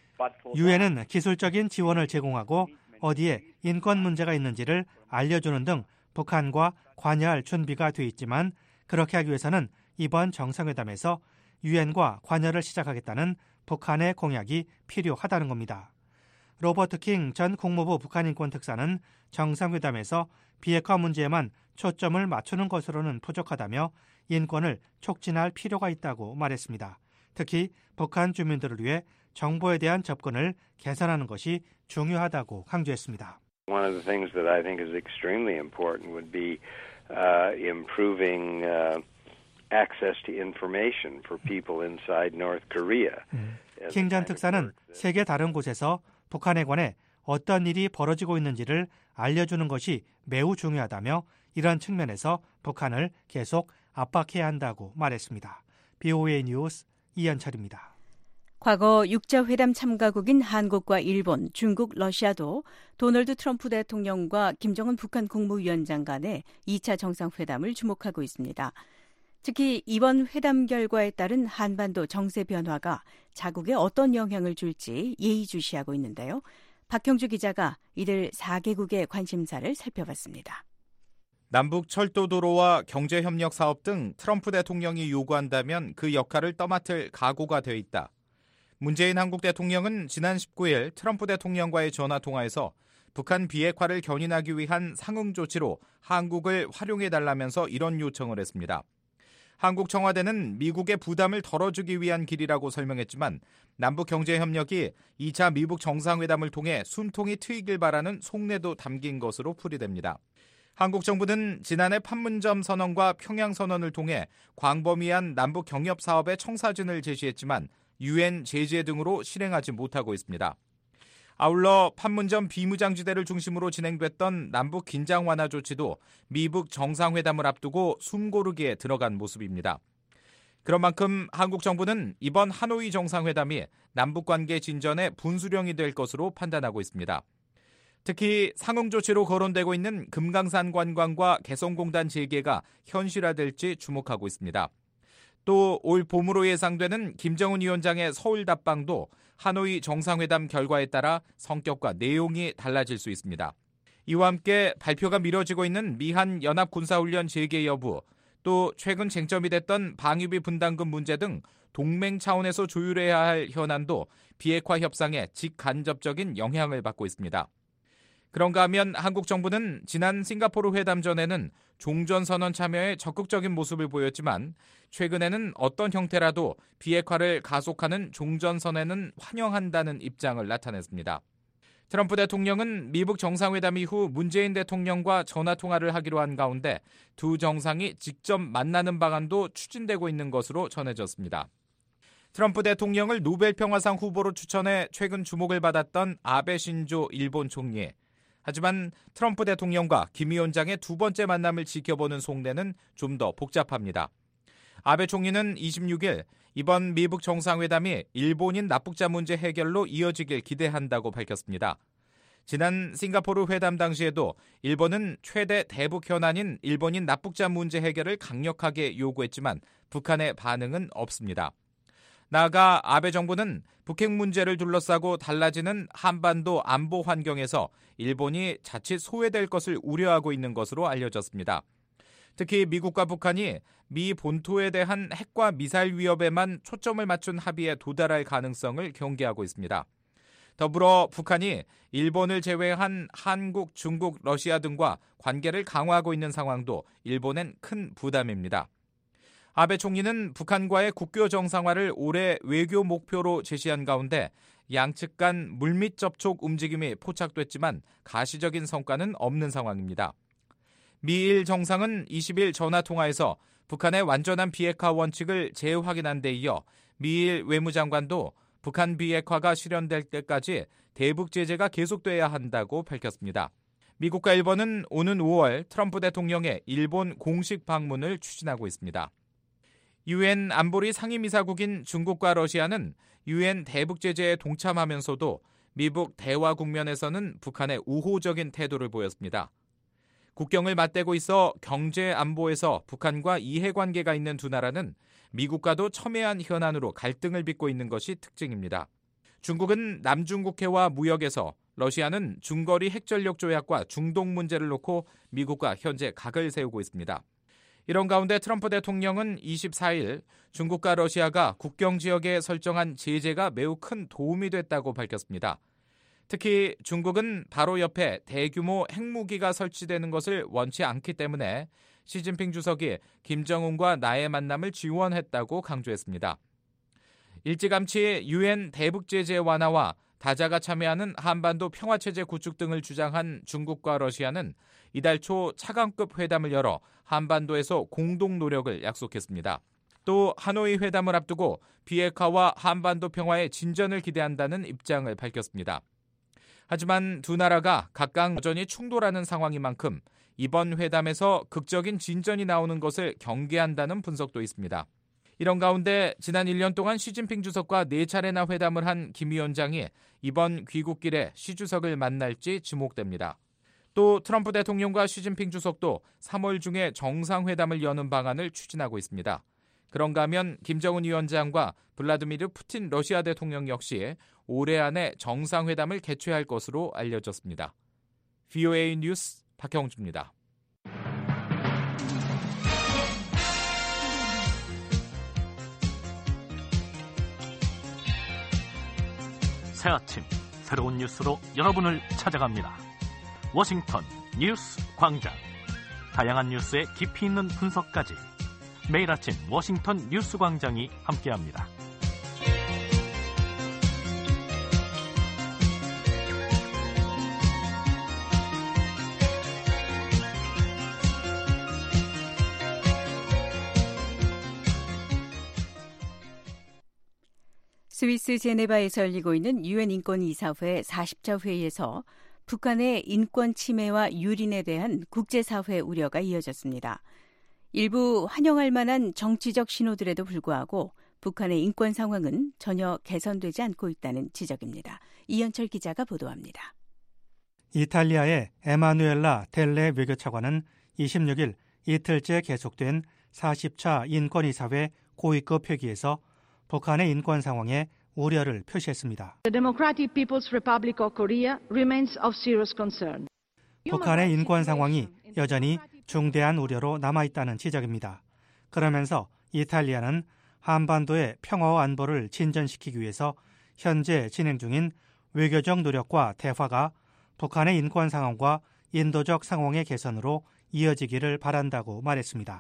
유엔은 기술적인 지원을 제공하고 어디에 인권 문제가 있는지를 알려주는 등 북한과 관여할 준비가 돼 있지만 그렇게 하기 위해서는 이번 정상회담에서 유엔과 관여를 시작하겠다는 북한의 공약이 필요하다는 겁니다. 로버트 킹 전 국무부 북한인권 특사는 정상회담에서 비핵화 문제에만 초점을 맞추는 것으로는 부족하다며 인권을 촉진할 필요가 있다고 말했습니다. 특히 북한 주민들을 위해 정보에 대한 접근을 개선하는 것이 중요하다고 강조했습니다. One of the things that I think is extremely important would be uh, improving uh, access to information for people inside North Korea. 킹 전 특사는 세계 다른 곳에서 북한에 관해 어떤 일이 벌어지고 있는지를 알려주는 것이 매우 중요하다며 이런 측면에서 북한을 계속 압박해야 한다고 말했습니다. 비오에이 뉴스 이현철입니다. 과거 육자회담 참가국인 한국과 일본, 중국, 러시아도 도널드 트럼프 대통령과 김정은 북한 국무위원장 간의 이 차 정상회담을 주목하고 있습니다. 특히 이번 회담 결과에 따른 한반도 정세 변화가 자국에 어떤 영향을 줄지 예의주시하고 있는데요. 박형주 기자가 이들 사 개국의 관심사를 살펴봤습니다. 남북 철도도로와 경제협력 사업 등 트럼프 대통령이 요구한다면 그 역할을 떠맡을 각오가 돼 있다. 문재인 한국 대통령은 지난 십구 일 트럼프 대통령과의 전화통화에서 북한 비핵화를 견인하기 위한 상응 조치로 한국을 활용해달라면서 이런 요청을 했습니다. 한국 청와대는 미국의 부담을 덜어주기 위한 길이라고 설명했지만 남북 경제협력이 이 차 미북 정상회담을 통해 숨통이 트이길 바라는 속내도 담긴 것으로 풀이됩니다. 한국 정부는 지난해 판문점 선언과 평양 선언을 통해 광범위한 남북 경협 사업의 청사진을 제시했지만 유엔 제재 등으로 실행하지 못하고 있습니다. 아울러 판문점 비무장지대를 중심으로 진행됐던 남북 긴장 완화 조치도 미북 정상회담을 앞두고 숨고르기에 들어간 모습입니다. 그런 만큼 한국 정부는 이번 하노이 정상회담이 남북관계 진전의 분수령이 될 것으로 판단하고 있습니다. 특히 상응 조치로 거론되고 있는 금강산 관광과 개성공단 재개가 현실화될지 주목하고 있습니다. 또 올 봄으로 예상되는 김정은 위원장의 서울 답방도 하노이 정상회담 결과에 따라 성격과 내용이 달라질 수 있습니다. 이와 함께 발표가 미뤄지고 있는 미한 연합군사훈련 재개 여부, 또 최근 쟁점이 됐던 방위비 분담금 문제 등 동맹 차원에서 조율해야 할 현안도 비핵화 협상에 직간접적인 영향을 받고 있습니다. 그런가 하면 한국 정부는 지난 싱가포르 회담 전에는 종전선언 참여에 적극적인 모습을 보였지만 최근에는 어떤 형태라도 비핵화를 가속하는 종전선언에는 환영한다는 입장을 나타냈습니다. 트럼프 대통령은 미북 정상회담 이후 문재인 대통령과 전화통화를 하기로 한 가운데 두 정상이 직접 만나는 방안도 추진되고 있는 것으로 전해졌습니다. 트럼프 대통령을 노벨평화상 후보로 추천해 최근 주목을 받았던 아베 신조 일본 총리. 하지만 트럼프 대통령과 김 위원장의 두 번째 만남을 지켜보는 속내는 좀 더 복잡합니다. 아베 총리는 이십육 일 이번 미북 정상회담이 일본인 납북자 문제 해결로 이어지길 기대한다고 밝혔습니다. 지난 싱가포르 회담 당시에도 일본은 최대 대북 현안인 일본인 납북자 문제 해결을 강력하게 요구했지만 북한의 반응은 없습니다. 나아가 아베 정부는 북핵 문제를 둘러싸고 달라지는 한반도 안보 환경에서 일본이 자칫 소외될 것을 우려하고 있는 것으로 알려졌습니다. 특히 미국과 북한이 미 본토에 대한 핵과 미사일 위협에만 초점을 맞춘 합의에 도달할 가능성을 경계하고 있습니다. 더불어 북한이 일본을 제외한 한국, 중국, 러시아 등과 관계를 강화하고 있는 상황도 일본엔 큰 부담입니다. 아베 총리는 북한과의 국교 정상화를 올해 외교 목표로 제시한 가운데 양측 간 물밑 접촉 움직임이 포착됐지만 가시적인 성과는 없는 상황입니다. 미일 정상은 이십 일 전화통화에서 북한의 완전한 비핵화 원칙을 재확인한 데 이어 미일 외무장관도 북한 비핵화가 실현될 때까지 대북 제재가 계속돼야 한다고 밝혔습니다. 미국과 일본은 오는 오월 트럼프 대통령의 일본 공식 방문을 추진하고 있습니다. 유엔 안보리 상임이사국인 중국과 러시아는 유엔 대북 제재에 동참하면서도 미북 대화 국면에서는 북한의 우호적인 태도를 보였습니다. 국경을 맞대고 있어 경제 안보에서 북한과 이해관계가 있는 두 나라는 미국과도 첨예한 현안으로 갈등을 빚고 있는 것이 특징입니다. 중국은 남중국해와 무역에서, 러시아는 중거리 핵전력 조약과 중동 문제를 놓고 미국과 현재 각을 세우고 있습니다. 이런 가운데 트럼프 대통령은 이십사 일 중국과 러시아가 국경 지역에 설정한 제재가 매우 큰 도움이 됐다고 밝혔습니다. 특히 중국은 바로 옆에 대규모 핵무기가 설치되는 것을 원치 않기 때문에 시진핑 주석이 김정은과 나의 만남을 지원했다고 강조했습니다. 일찌감치 유엔 대북 제재 완화와 다자가 참여하는 한반도 평화체제 구축 등을 주장한 중국과 러시아는 이달 초 차관급 회담을 열어 한반도에서 공동 노력을 약속했습니다. 또 하노이 회담을 앞두고 비핵화와 한반도 평화의 진전을 기대한다는 입장을 밝혔습니다. 하지만 두 나라가 각각 여전히 충돌하는 상황인 만큼 이번 회담에서 극적인 진전이 나오는 것을 경계한다는 분석도 있습니다. 이런 가운데 지난 일 년 동안 시진핑 주석과 네 차례나 회담을 한 김 위원장이 이번 귀국길에 시 주석을 만날지 주목됩니다. 또 트럼프 대통령과 시진핑 주석도 삼월 중에 정상회담을 여는 방안을 추진하고 있습니다. 그런가 하면 김정은 위원장과 블라디미르 푸틴 러시아 대통령 역시 올해 안에 정상회담을 개최할 것으로 알려졌습니다. 브이오에이 뉴스 박형주입니다. 새 아침 새로운 뉴스로 여러분을 찾아갑니다. 워싱턴 뉴스 광장. 다양한 뉴스의 깊이 있는 분석까지 매일 아침 워싱턴 뉴스광장이 함께합니다. 스위스 제네바에서 열리고 있는 유엔 인권이사회 사십 차 회의에서 북한의 인권 침해와 유린에 대한 국제사회 우려가 이어졌습니다. 일부 환영할 만한 정치적 신호들에도 불구하고 북한의 인권 상황은 전혀 개선되지 않고 있다는 지적입니다. 이현철 기자가 보도합니다. 이탈리아의 에마누엘라 델레 외교차관은 이십육 일 이틀째 계속된 사십 차 인권이사회 고위급 회기에서 북한의 인권 상황에 우려를 표시했습니다. The Democratic People's Republic of Korea remains of serious concern. 북한의 인권 상황이 여전히 중대한 우려로 남아있다는 지적입니다. 그러면서 이탈리아는 한반도의 평화와 안보를 진전시키기 위해서 현재 진행 중인 외교적 노력과 대화가 북한의 인권 상황과 인도적 상황의 개선으로 이어지기를 바란다고 말했습니다.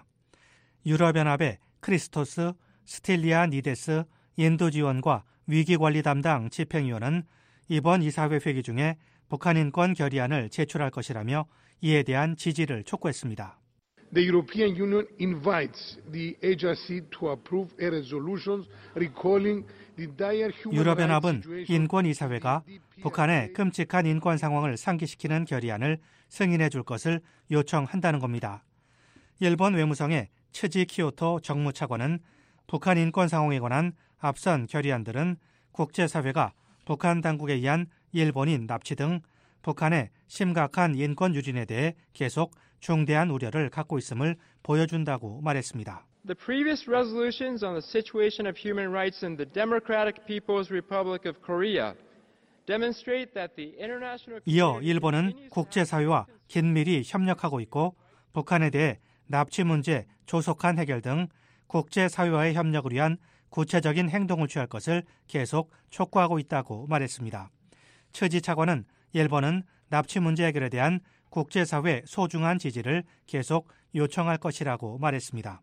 유럽연합의 크리스토스 스틸리아니데스 인도지원과 위기관리 담당 집행위원은 이번 이사회 회기 중에 북한 인권 결의안을 제출할 것이라며 이에 대한 지지를 촉구했습니다. The European Union invites the agency to approve a resolution recalling the dire human 유럽연합은 rights 인권이사회가 북한의 끔찍한 인권 상황을 상기시키는 결의안을 승인해 줄 것을 요청한다는 겁니다. 일본 외무성의 츠지 키오토 정무차관은 북한 인권 상황에 관한 앞선 결의안들은 국제사회가 북한 당국에 의한 일본인 납치 등 북한의 심각한 인권 유린에 대해 계속 중대한 우려를 갖고 있음을 보여준다고 말했습니다. The previous resolutions on the situation of human rights in the Democratic People's Republic of Korea demonstrate that the international 이어 일본은 국제사회와 긴밀히 협력하고 있고 북한에 대해 납치 문제 조속한 해결 등 국제사회와의 협력을 위한 구체적인 행동을 취할 것을 계속 촉구하고 있다고 말했습니다. 츠지 차관은 일본은 납치 문제 해결에 대한 국제사회 소중한 지지를 계속 요청할 것이라고 말했습니다.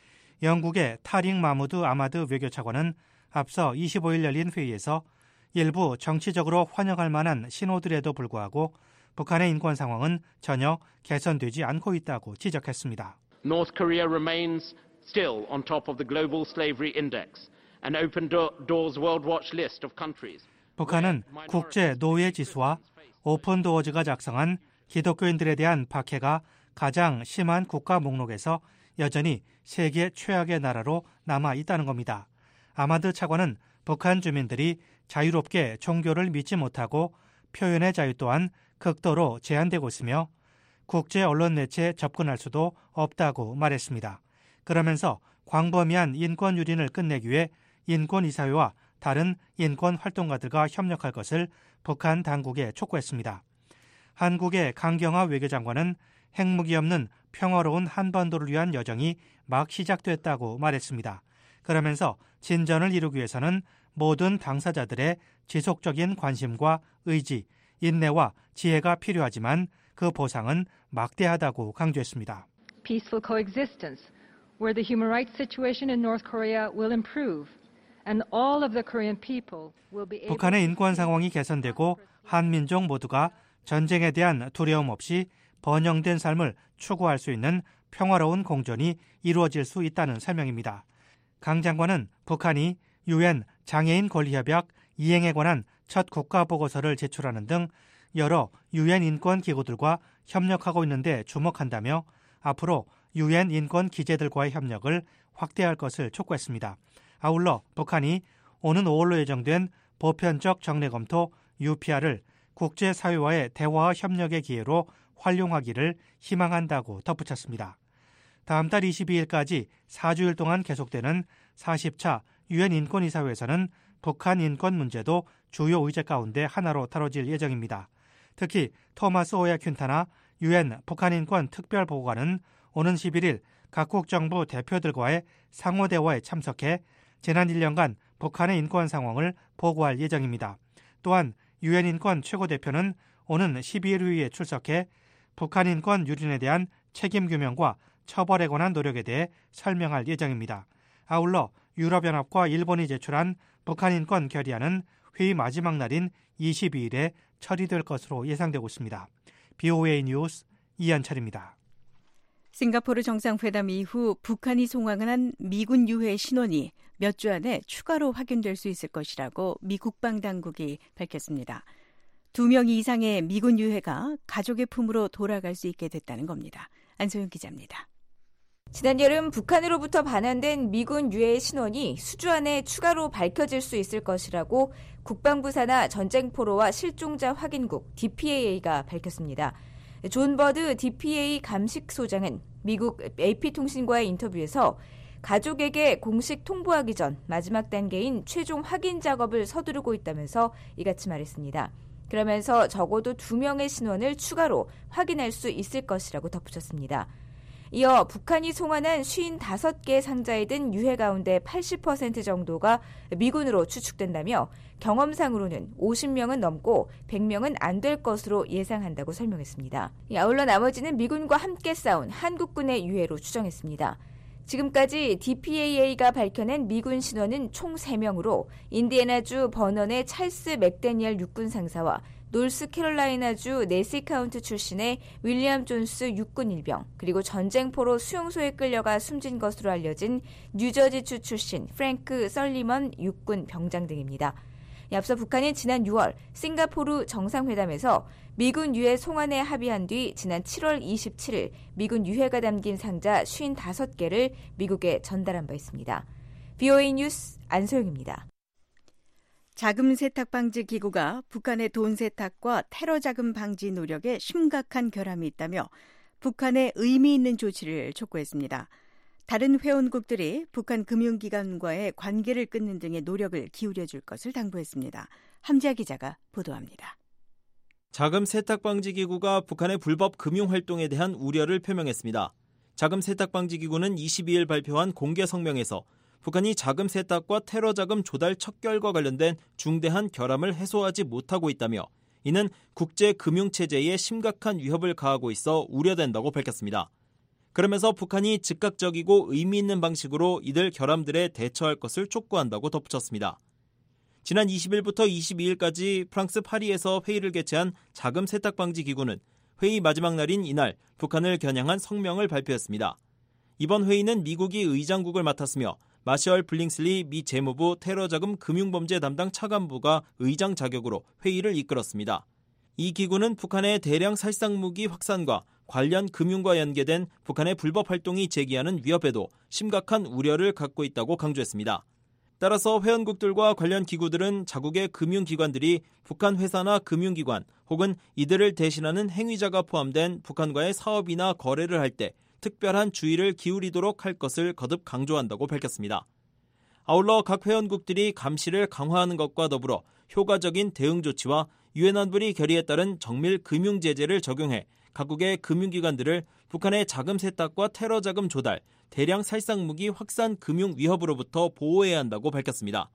영국의 타릭 마무드 아마드 외교차관은 앞서 이십오 일 열린 회의에서 일부 정치적으로 환영할 만한 신호들에도 불구하고 북한의 인권 상황은 전혀 개선되지 않고 있다고 지적했습니다. North Korea remains still on top of the Global Slavery Index, an open doors world watch list of countries. 북한은 국제 노예 지수와 오픈 도어즈가 작성한 기독교인들에 대한 박해가 가장 심한 국가 목록에서 여전히 세계 최악의 나라로 남아 있다는 겁니다. 아마드 차관은 북한 주민들이 자유롭게 종교를 믿지 못하고 표현의 자유 또한 극도로 제한되고 있으며 국제 언론 매체에 접근할 수도 없다고 말했습니다. 그러면서 광범위한 인권 유린을 끝내기 위해 인권이사회와 다른 인권 활동가들과 협력할 것을 북한 당국에 촉구했습니다. 한국의 강경화 외교장관은 핵무기 없는 평화로운 한반도를 위한 여정이 막 시작됐다고 말했습니다. 그러면서 진전을 이루기 위해서는 모든 당사자들의 지속적인 관심과 의지, 인내와 지혜가 필요하지만 그 보상은 막대하다고 강조했습니다. Peaceful coexistence, where the human rights situation in North Korea will improve, and all of the Korean people will be able. 북한의 인권 상황이 개선되고 한민족 모두가 전쟁에 대한 두려움 없이 번영된 삶을 추구할 수 있는 평화로운 공존이 이루어질 수 있다는 설명입니다. 강 장관은 북한이 유엔 장애인 권리협약 이행에 관한 첫 국가 보고서를 제출하는 등 여러 유엔 인권 기구들과 협력하고 있는데 주목한다며 앞으로 유엔 인권 기재들과의 협력을 확대할 것을 촉구했습니다. 아울러 북한이 오는 오월로 예정된 보편적 정례 검토 유피알을 국제사회와의 대화와 협력의 기회로 활용하기를 희망한다고 덧붙였습니다. 다음 달 이십이 일까지 사 주일 동안 계속되는 사십 차 유엔 인권이사회에서는 북한 인권 문제도 주요 의제 가운데 하나로 다뤄질 예정입니다. 특히 토마스 오야 퀸타나 유엔 북한인권 특별보고관은 오는 십일 일 각국 정부 대표들과의 상호대화에 참석해 지난 일 년간 북한의 인권 상황을 보고할 예정입니다. 또한 유엔 인권 최고대표는 오는 십이 일 회의에 출석해 북한 인권 유린에 대한 책임 규명과 처벌에 관한 노력에 대해 설명할 예정입니다. 아울러 유럽연합과 일본이 제출한 북한 인권 결의안은 회의 마지막 날인 이십이 일에 처리될 것으로 예상되고 있습니다. 비오에이 뉴스 이한철입니다. 싱가포르 정상회담 이후 북한이 송환한 미군 유해 신원이 몇 주 안에 추가로 확인될 수 있을 것이라고 미 국방당국이 밝혔습니다. 두 명 이상의 미군 유해가 가족의 품으로 돌아갈 수 있게 됐다는 겁니다. 안소영 기자입니다. 지난 여름 북한으로부터 반환된 미군 유해 신원이 수주 안에 추가로 밝혀질 수 있을 것이라고 국방부 산하 전쟁포로와 실종자 확인국 디피에이가 밝혔습니다. 존 버드 디피에이 감식소장은 미국 에이피통신과의 인터뷰에서 가족에게 공식 통보하기 전 마지막 단계인 최종 확인 작업을 서두르고 있다면서 이같이 말했습니다. 그러면서 적어도 두 명의 신원을 추가로 확인할 수 있을 것이라고 덧붙였습니다. 이어 북한이 송환한 오십오 개 상자에 든 유해 가운데 팔십 퍼센트 정도가 미군으로 추측된다며 경험상으로는 오십 명은 넘고 백 명은 안 될 것으로 예상한다고 설명했습니다. 아울러 나머지는 미군과 함께 싸운 한국군의 유해로 추정했습니다. 지금까지 디피에이가 밝혀낸 미군 신원은 총 세 명으로 인디애나주 버넌의 찰스 맥데니얼 육군 상사와 노스캐롤라이나주 네시카운트 출신의 윌리엄 존스 육군 일병, 그리고 전쟁포로 수용소에 끌려가 숨진 것으로 알려진 뉴저지주 출신 프랭크 설리먼 육군 병장 등입니다. 앞서 북한은 지난 유월 싱가포르 정상회담에서 미군 유해 송환에 합의한 뒤 지난 칠월 이십칠일 미군 유해가 담긴 상자 오십오 개를 미국에 전달한 바 있습니다. 비오에이 뉴스 안소영입니다. 자금 세탁 방지 기구가 북한의 돈 세탁과 테러 자금 방지 노력에 심각한 결함이 있다며 북한에 의미 있는 조치를 촉구했습니다. 다른 회원국들이 북한 금융기관과의 관계를 끊는 등의 노력을 기울여줄 것을 당부했습니다. 함지아 기자가 보도합니다. 자금 세탁 방지 기구가 북한의 불법 금융 활동에 대한 우려를 표명했습니다. 자금 세탁 방지 기구는 이십이일 발표한 공개 성명에서 북한이 자금 세탁과 테러 자금 조달 척결과 관련된 중대한 결함을 해소하지 못하고 있다며 이는 국제 금융 체제에 심각한 위협을 가하고 있어 우려된다고 밝혔습니다. 그러면서 북한이 즉각적이고 의미 있는 방식으로 이들 결함들에 대처할 것을 촉구한다고 덧붙였습니다. 지난 이십일부터 이십이일까지 프랑스 파리에서 회의를 개최한 자금 세탁 방지 기구는 회의 마지막 날인 이날 북한을 겨냥한 성명을 발표했습니다. 이번 회의는 미국이 의장국을 맡았으며 마셜 블링슬리 미 재무부 테러자금 금융범죄 담당 차관부가 의장 자격으로 회의를 이끌었습니다. 이 기구는 북한의 대량 살상무기 확산과 관련 금융과 연계된 북한의 불법 활동이 제기하는 위협에도 심각한 우려를 갖고 있다고 강조했습니다. 따라서 회원국들과 관련 기구들은 자국의 금융기관들이 북한 회사나 금융기관 혹은 이들을 대신하는 행위자가 포함된 북한과의 사업이나 거래를 할 때 특별한 주의를 기울이도록 할 것을 거듭 강조한다고 밝혔습니다. 아울러 각 회원국들이 감시를 강화하는 것과 더불어 효과적인 대응 조치와 유엔 안보리 결의에 따른 정밀 금융 제재를 적용해 각국의 금융기관들을 북한의 자금 세탁과 테러 자금 조달, 대량 살상무기 확산 금융 위협으로부터 보호해야 한다고 밝혔습니다.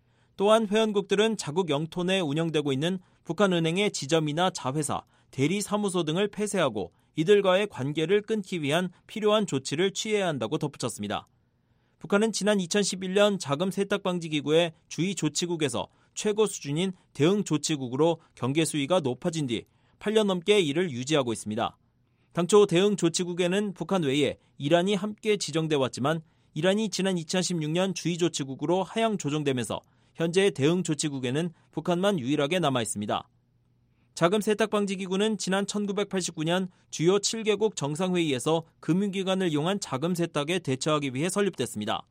또한 회원국들은 자국 영토 내 운영되고 있는 북한은행의 지점이나 자회사, 대리사무소 등을 폐쇄하고 이들과의 관계를 끊기 위한 필요한 조치를 취해야 한다고 덧붙였습니다. 북한은 지난 이천십일년 자금 세탁 방지 기구의 주의 조치국에서 최고 수준인 대응 조치국으로 경계 수위가 높아진 뒤 팔 년 넘게 이를 유지하고 있습니다. 당초 대응 조치국에는 북한 외에 이란이 함께 지정돼 왔지만 이란이 지난 이천십육년 주의 조치국으로 하향 조정되면서 현재 대응 조치국에는 북한만 유일하게 남아 있습니다. 자금 세탁 방지 기구는 지난 천구백팔십구년 주요 칠 개국 정상회의에서 금융기관을 이용한 자금 세탁에 대처하기 위해 설립됐습니다.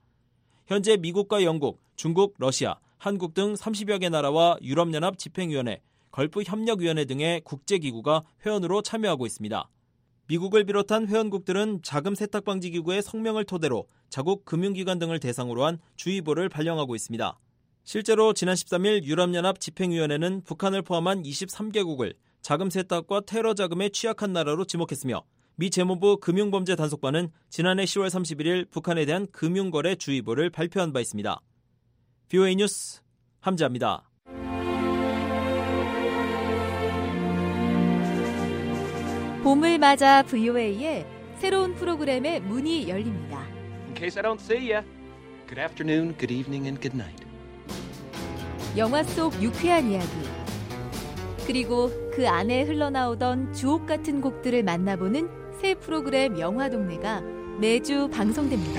현재 미국과 영국, 중국, 러시아, 한국 등 삼십여 개 나라와 유럽연합 집행위원회, 걸프협력위원회 등의 국제기구가 회원으로 참여하고 있습니다. 미국을 비롯한 회원국들은 자금 세탁 방지 기구의 성명을 토대로 자국 금융기관 등을 대상으로 한 주의보를 발령하고 있습니다. 실제로 지난 십삼일 유럽연합 집행위원회는 북한을 포함한 이십삼 개국을 자금 세탁과 테러 자금에 취약한 나라로 지목했으며 미 재무부 금융범죄 단속반은 지난해 시월 삼십일일 북한에 대한 금융거래 주의보를 발표한 바 있습니다. 비오에이 뉴스 함지아입니다. 봄을 맞아 브이오에이에 새로운 프로그램의 문이 열립니다. In case I don't see ya, good afternoon, good evening, and good night. 영화 속 유쾌한 이야기, 그리고 그 안에 흘러나오던 주옥 같은 곡들을 만나보는 새 프로그램 영화 동네가 매주 방송됩니다.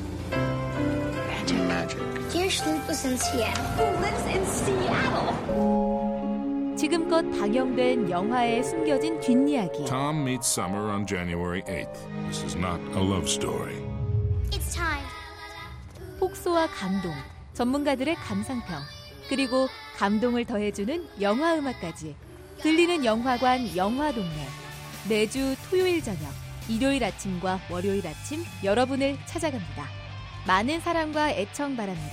George lives in Seattle. Who lives in Seattle? 지금껏 방영된 영화에 숨겨진 뒷이야기. Tom meets Summer on January eighth. This is not a love story. It's time. 폭소와 감동, 전문가들의 감상평, 그리고 감동을 더해주는 영화 음악까지 들리는 영화관 영화동네. 매주 토요일 저녁, 일요일 아침과 월요일 아침 여러분을 찾아갑니다. 많은 사랑과 애청 바랍니다.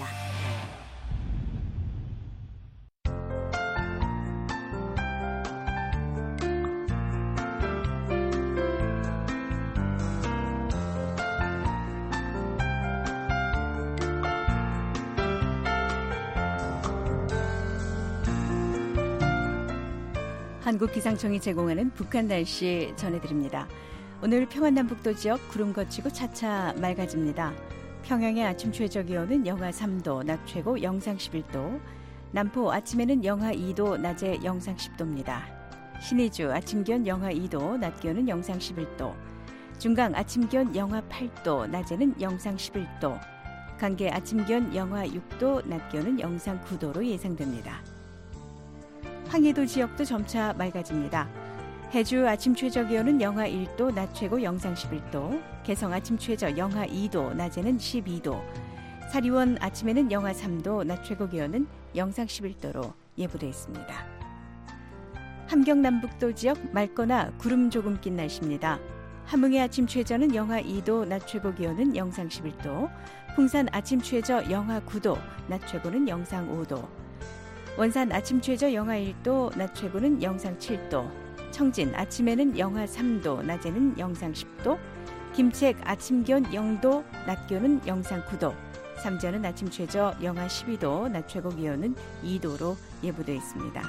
한국기상청이 제공하는 북한 날씨 전해드립니다. 오늘 평안남북도 지역 구름 거치고 차차 맑아집니다. 평양의 아침 최저 기온은 영하 삼 도, 낮 최고 영상 십일 도, 남포 아침에는 영하 이 도, 낮에 영상 십 도입니다. 신의주 아침 기온 영하 이 도, 낮 기온은 영상 십일 도, 중강 아침 기온 영하 팔 도, 낮에는 영상 십일 도, 강계 아침 기온 영하 육 도, 낮 기온은 영상 구 도로 예상됩니다. 황해도 지역도 점차 맑아집니다. 해주 아침 최저 기온은 영하 일 도, 낮 최고 영상 십일 도, 개성 아침 최저 영하 이 도, 낮에는 십이 도, 사리원 아침에는 영하 삼 도, 낮 최고 기온은 영상 십일 도로 예보되어 있습니다. 함경 남북도 지역 맑거나 구름 조금 낀 날씨입니다. 함흥의 아침 최저는 영하 이 도, 낮 최고 기온은 영상 십일 도, 풍산 아침 최저 영하 구 도, 낮 최고는 영상 오 도, 원산 아침 최저 영하 일 도, 낮 최고는 영상 칠 도, 청진 아침에는 영하 삼 도, 낮에는 영상 십 도, 김책 아침 기온 영 도, 낮 기온은 영상 구 도, 삼전은 아침 최저 영하 십이 도, 낮 최고 기온은 이 도로 예보되어 있습니다.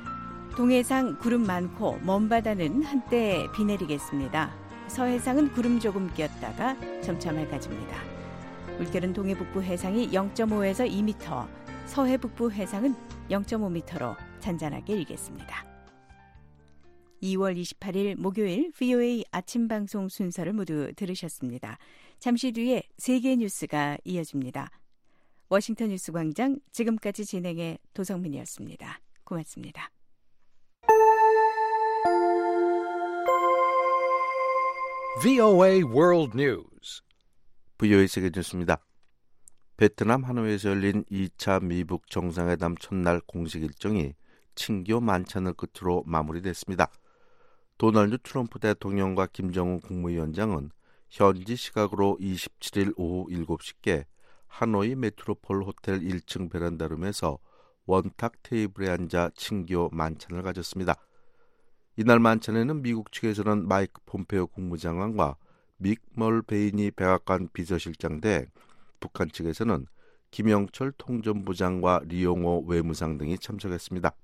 동해상 구름 많고 먼바다는 한때 비 내리겠습니다. 서해상은 구름 조금 끼었다가 점차 맑아집니다. 물결은 동해 북부 해상이 영 점 오에서 이 미터, 서해 북부 해상은 영 점 오 미터로 잔잔하게 일겠습니다. 이월 이십팔일 목요일 브이오에이 아침 방송 순서를 모두 들으셨습니다. 잠시 뒤에 세계 뉴스가 이어집니다. 워싱턴 뉴스 광장 지금까지 진행의 도성민이었습니다. 고맙습니다. 브이오에이 World News. 브이오에이 세계 뉴스입니다. 베트남 하노이에서 열린 이 차 미북 정상회담 첫날 공식 일정이 친교 만찬을 끝으로 마무리됐습니다. 도널드 트럼프 대통령과 김정은 국무위원장은 현지 시각으로 이십칠일 오후 일곱 시께 하노이 메트로폴 호텔 일 층 베란다룸에서 원탁 테이블에 앉아 친교 만찬을 가졌습니다. 이날 만찬에는 미국 측에서는 마이크 폼페오 국무장관과 믹 멀베이니 백악관 비서실장 대 북한 측에서는 김영철 통전부장과 리용호 외무상 등이 참석했습니다.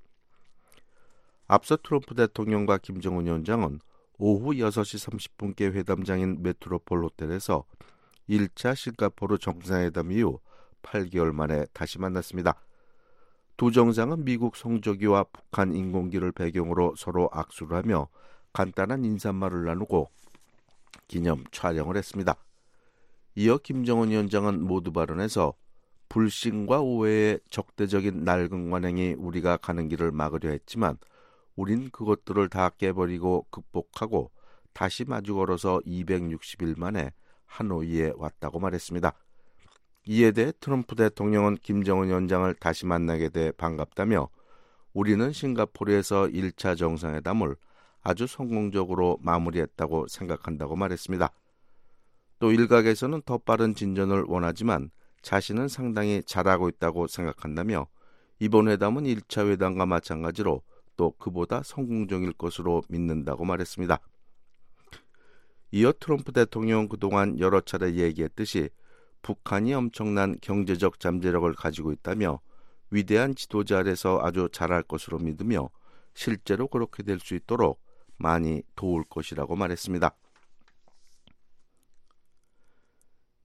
앞서 트럼프 대통령과 김정은 위원장은 오후 여섯 시 삼십 분께 회담장인 메트로폴 호텔에서 일 차 싱가포르 정상회담 이후 팔 개월 만에 다시 만났습니다. 두 정상은 미국 성조기와 북한 인공기를 배경으로 서로 악수를 하며 간단한 인사말을 나누고 기념 촬영을 했습니다. 이어 김정은 위원장은 모두 발언에서 불신과 오해의 적대적인 낡은 관행이 우리가 가는 길을 막으려 했지만 우린 그것들을 다 깨버리고 극복하고 다시 마주 걸어서 이백육십 일 만에 하노이에 왔다고 말했습니다. 이에 대해 트럼프 대통령은 김정은 위원장을 다시 만나게 돼 반갑다며 우리는 싱가포르에서 일 차 정상회담을 아주 성공적으로 마무리했다고 생각한다고 말했습니다. 또 일각에서는 더 빠른 진전을 원하지만 자신은 상당히 잘하고 있다고 생각한다며 이번 회담은 일 차 회담과 마찬가지로 또 그보다 성공적일 것으로 믿는다고 말했습니다. 이어 트럼프 대통령은 그동안 여러 차례 얘기했듯이 북한이 엄청난 경제적 잠재력을 가지고 있다며 위대한 지도자 아래서 아주 잘할 것으로 믿으며 실제로 그렇게 될 수 있도록 많이 도울 것이라고 말했습니다.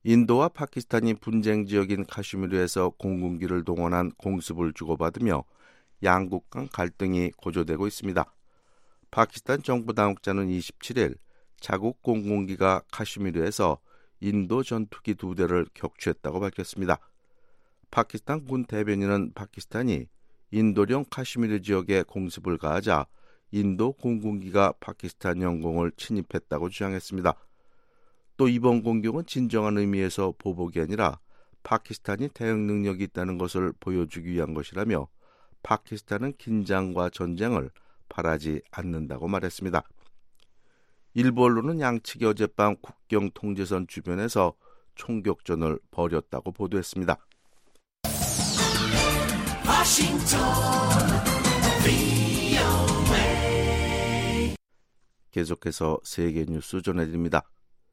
인도와 파키스탄이 분쟁 지역인 카슈미르에서 공군기를 동원한 공습을 주고받으며 양국 간 갈등이 고조되고 있습니다. 파키스탄 정부 당국자는 이십칠일 자국 공군기가 카슈미르에서 인도 전투기 두 대를 격추했다고 밝혔습니다. 파키스탄 군 대변인은 파키스탄이 인도령 카슈미르 지역에 공습을 가하자 인도 공군기가 파키스탄 영공을 침입했다고 주장했습니다. 또 이번 공격은 진정한 의미에서 보복이 아니라 파키스탄이 대응 능력이 있다는 것을 보여주기 위한 것이라며 파키스탄은 긴장과 전쟁을 바라지 않는다고 말했습니다. 일부 언론은 양측이 어젯밤 국경 통제선 주변에서 총격전을 벌였다고 보도했습니다. 워싱턴 브이오에이 계속해서 세계 뉴스 전해드립니다.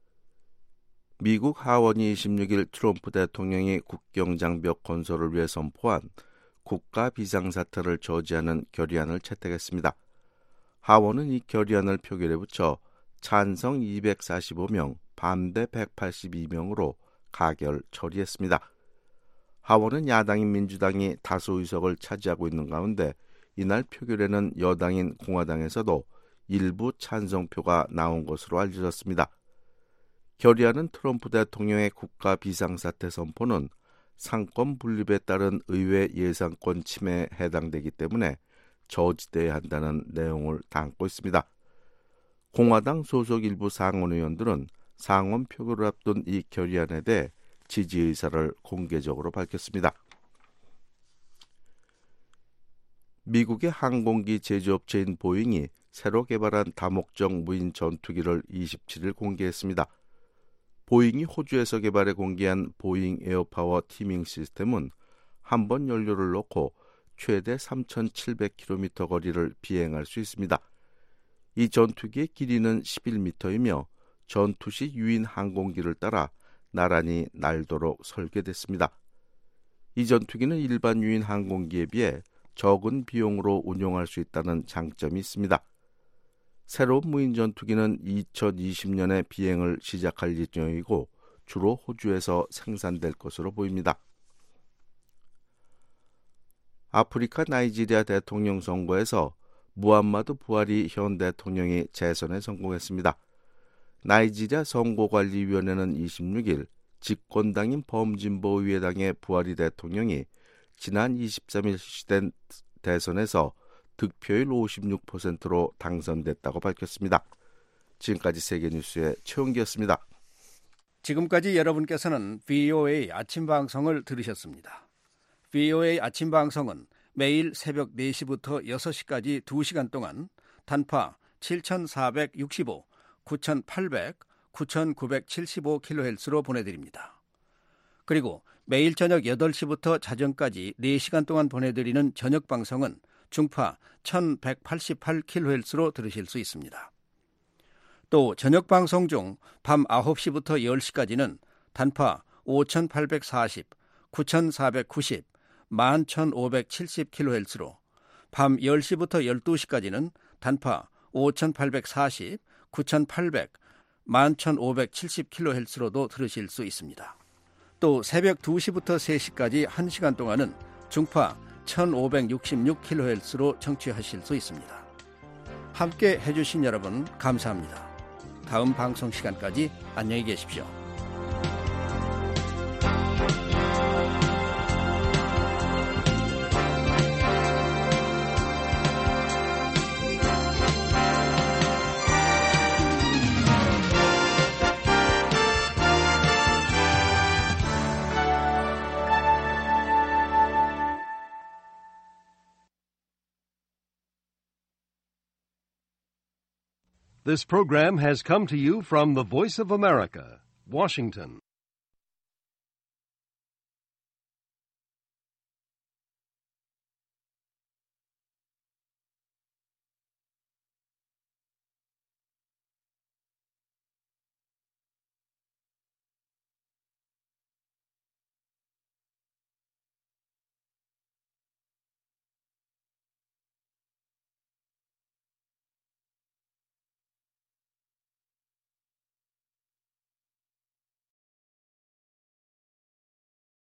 미국 하원이 이십육일 트럼프 대통령이 국경장벽 건설을 위해 선포한 국가 비상사태를 저지하는 결의안을 채택했습니다. 하원은 이 결의안을 표결에 붙여 찬성 이백사십오 명, 반대 백팔십이 명으로 가결 처리했습니다. 하원은 야당인 민주당이 다수 의석을 차지하고 있는 가운데 이날 표결에는 여당인 공화당에서도 일부 찬성표가 나온 것으로 알려졌습니다. 결의안은 트럼프 대통령의 국가 비상사태 선포는 상권 분립에 따른 의회 예산권 침해에 해당되기 때문에 저지돼야 한다는 내용을 담고 있습니다. 공화당 소속 일부 상원 의원들은 상원 표결을 앞둔 이 결의안에 대해 지지 의사를 공개적으로 밝혔습니다. 미국의 항공기 제조업체인 보잉이 새로 개발한 다목적 무인 전투기를 이십칠일 공개했습니다. 보잉이 호주에서 개발해 공개한 보잉 에어파워 티밍 시스템은 한 번 연료를 넣고 최대 삼천칠백 킬로미터 거리를 비행할 수 있습니다. 이 전투기의 길이는 십일 미터이며 전투 시 유인 항공기를 따라 나란히 날도록 설계됐습니다. 이 전투기는 일반 유인 항공기에 비해 적은 비용으로 운용할 수 있다는 장점이 있습니다. 새로운 무인 전투기는 이천이십 년에 비행을 시작할 예정이고 주로 호주에서 생산될 것으로 보입니다. 아프리카 나이지리아 대통령 선거에서 무함마드 부하리 현 대통령이 재선에 성공했습니다. 나이지리아 선거관리위원회는 이십육일 집권당인 범진보의회당의 부하리 대통령이 지난 이십삼일 실시된 대선에서 득표율 오십육 퍼센트로 당선됐다고 밝혔습니다. 지금까지 세계뉴스의 최용기였습니다. 지금까지 여러분께서는 브이오에이 아침방송을 들으셨습니다. 브이오에이 아침방송은 매일 새벽 네 시부터 여섯 시까지 두 시간 동안 단파 칠천사백육십오, 구천팔백, 구천구백칠십오 킬로헤르츠로 보내드립니다. 그리고 매일 저녁 여덟 시부터 자정까지 네 시간 동안 보내드리는 저녁방송은 중파 천백팔십팔 킬로헤르츠로 들으실 수 있습니다. 또 저녁방송 중 밤 아홉 시부터 열 시까지는 단파 오천팔백사십, 구천사백구십, 만 천오백칠십 킬로헤르츠로 밤 열 시부터 열두 시까지는 단파 오천팔백사십, 구천팔백, 만 천오백칠십 킬로헤르츠로도 들으실 수 있습니다. 또 새벽 두 시부터 세 시까지 한 시간 동안은 중파 천오백육십육 킬로헤르츠로 청취하실 수 있습니다. 함께 해주신 여러분 감사합니다. 다음 방송 시간까지 안녕히 계십시오. This program has come to you from the Voice of America, Washington.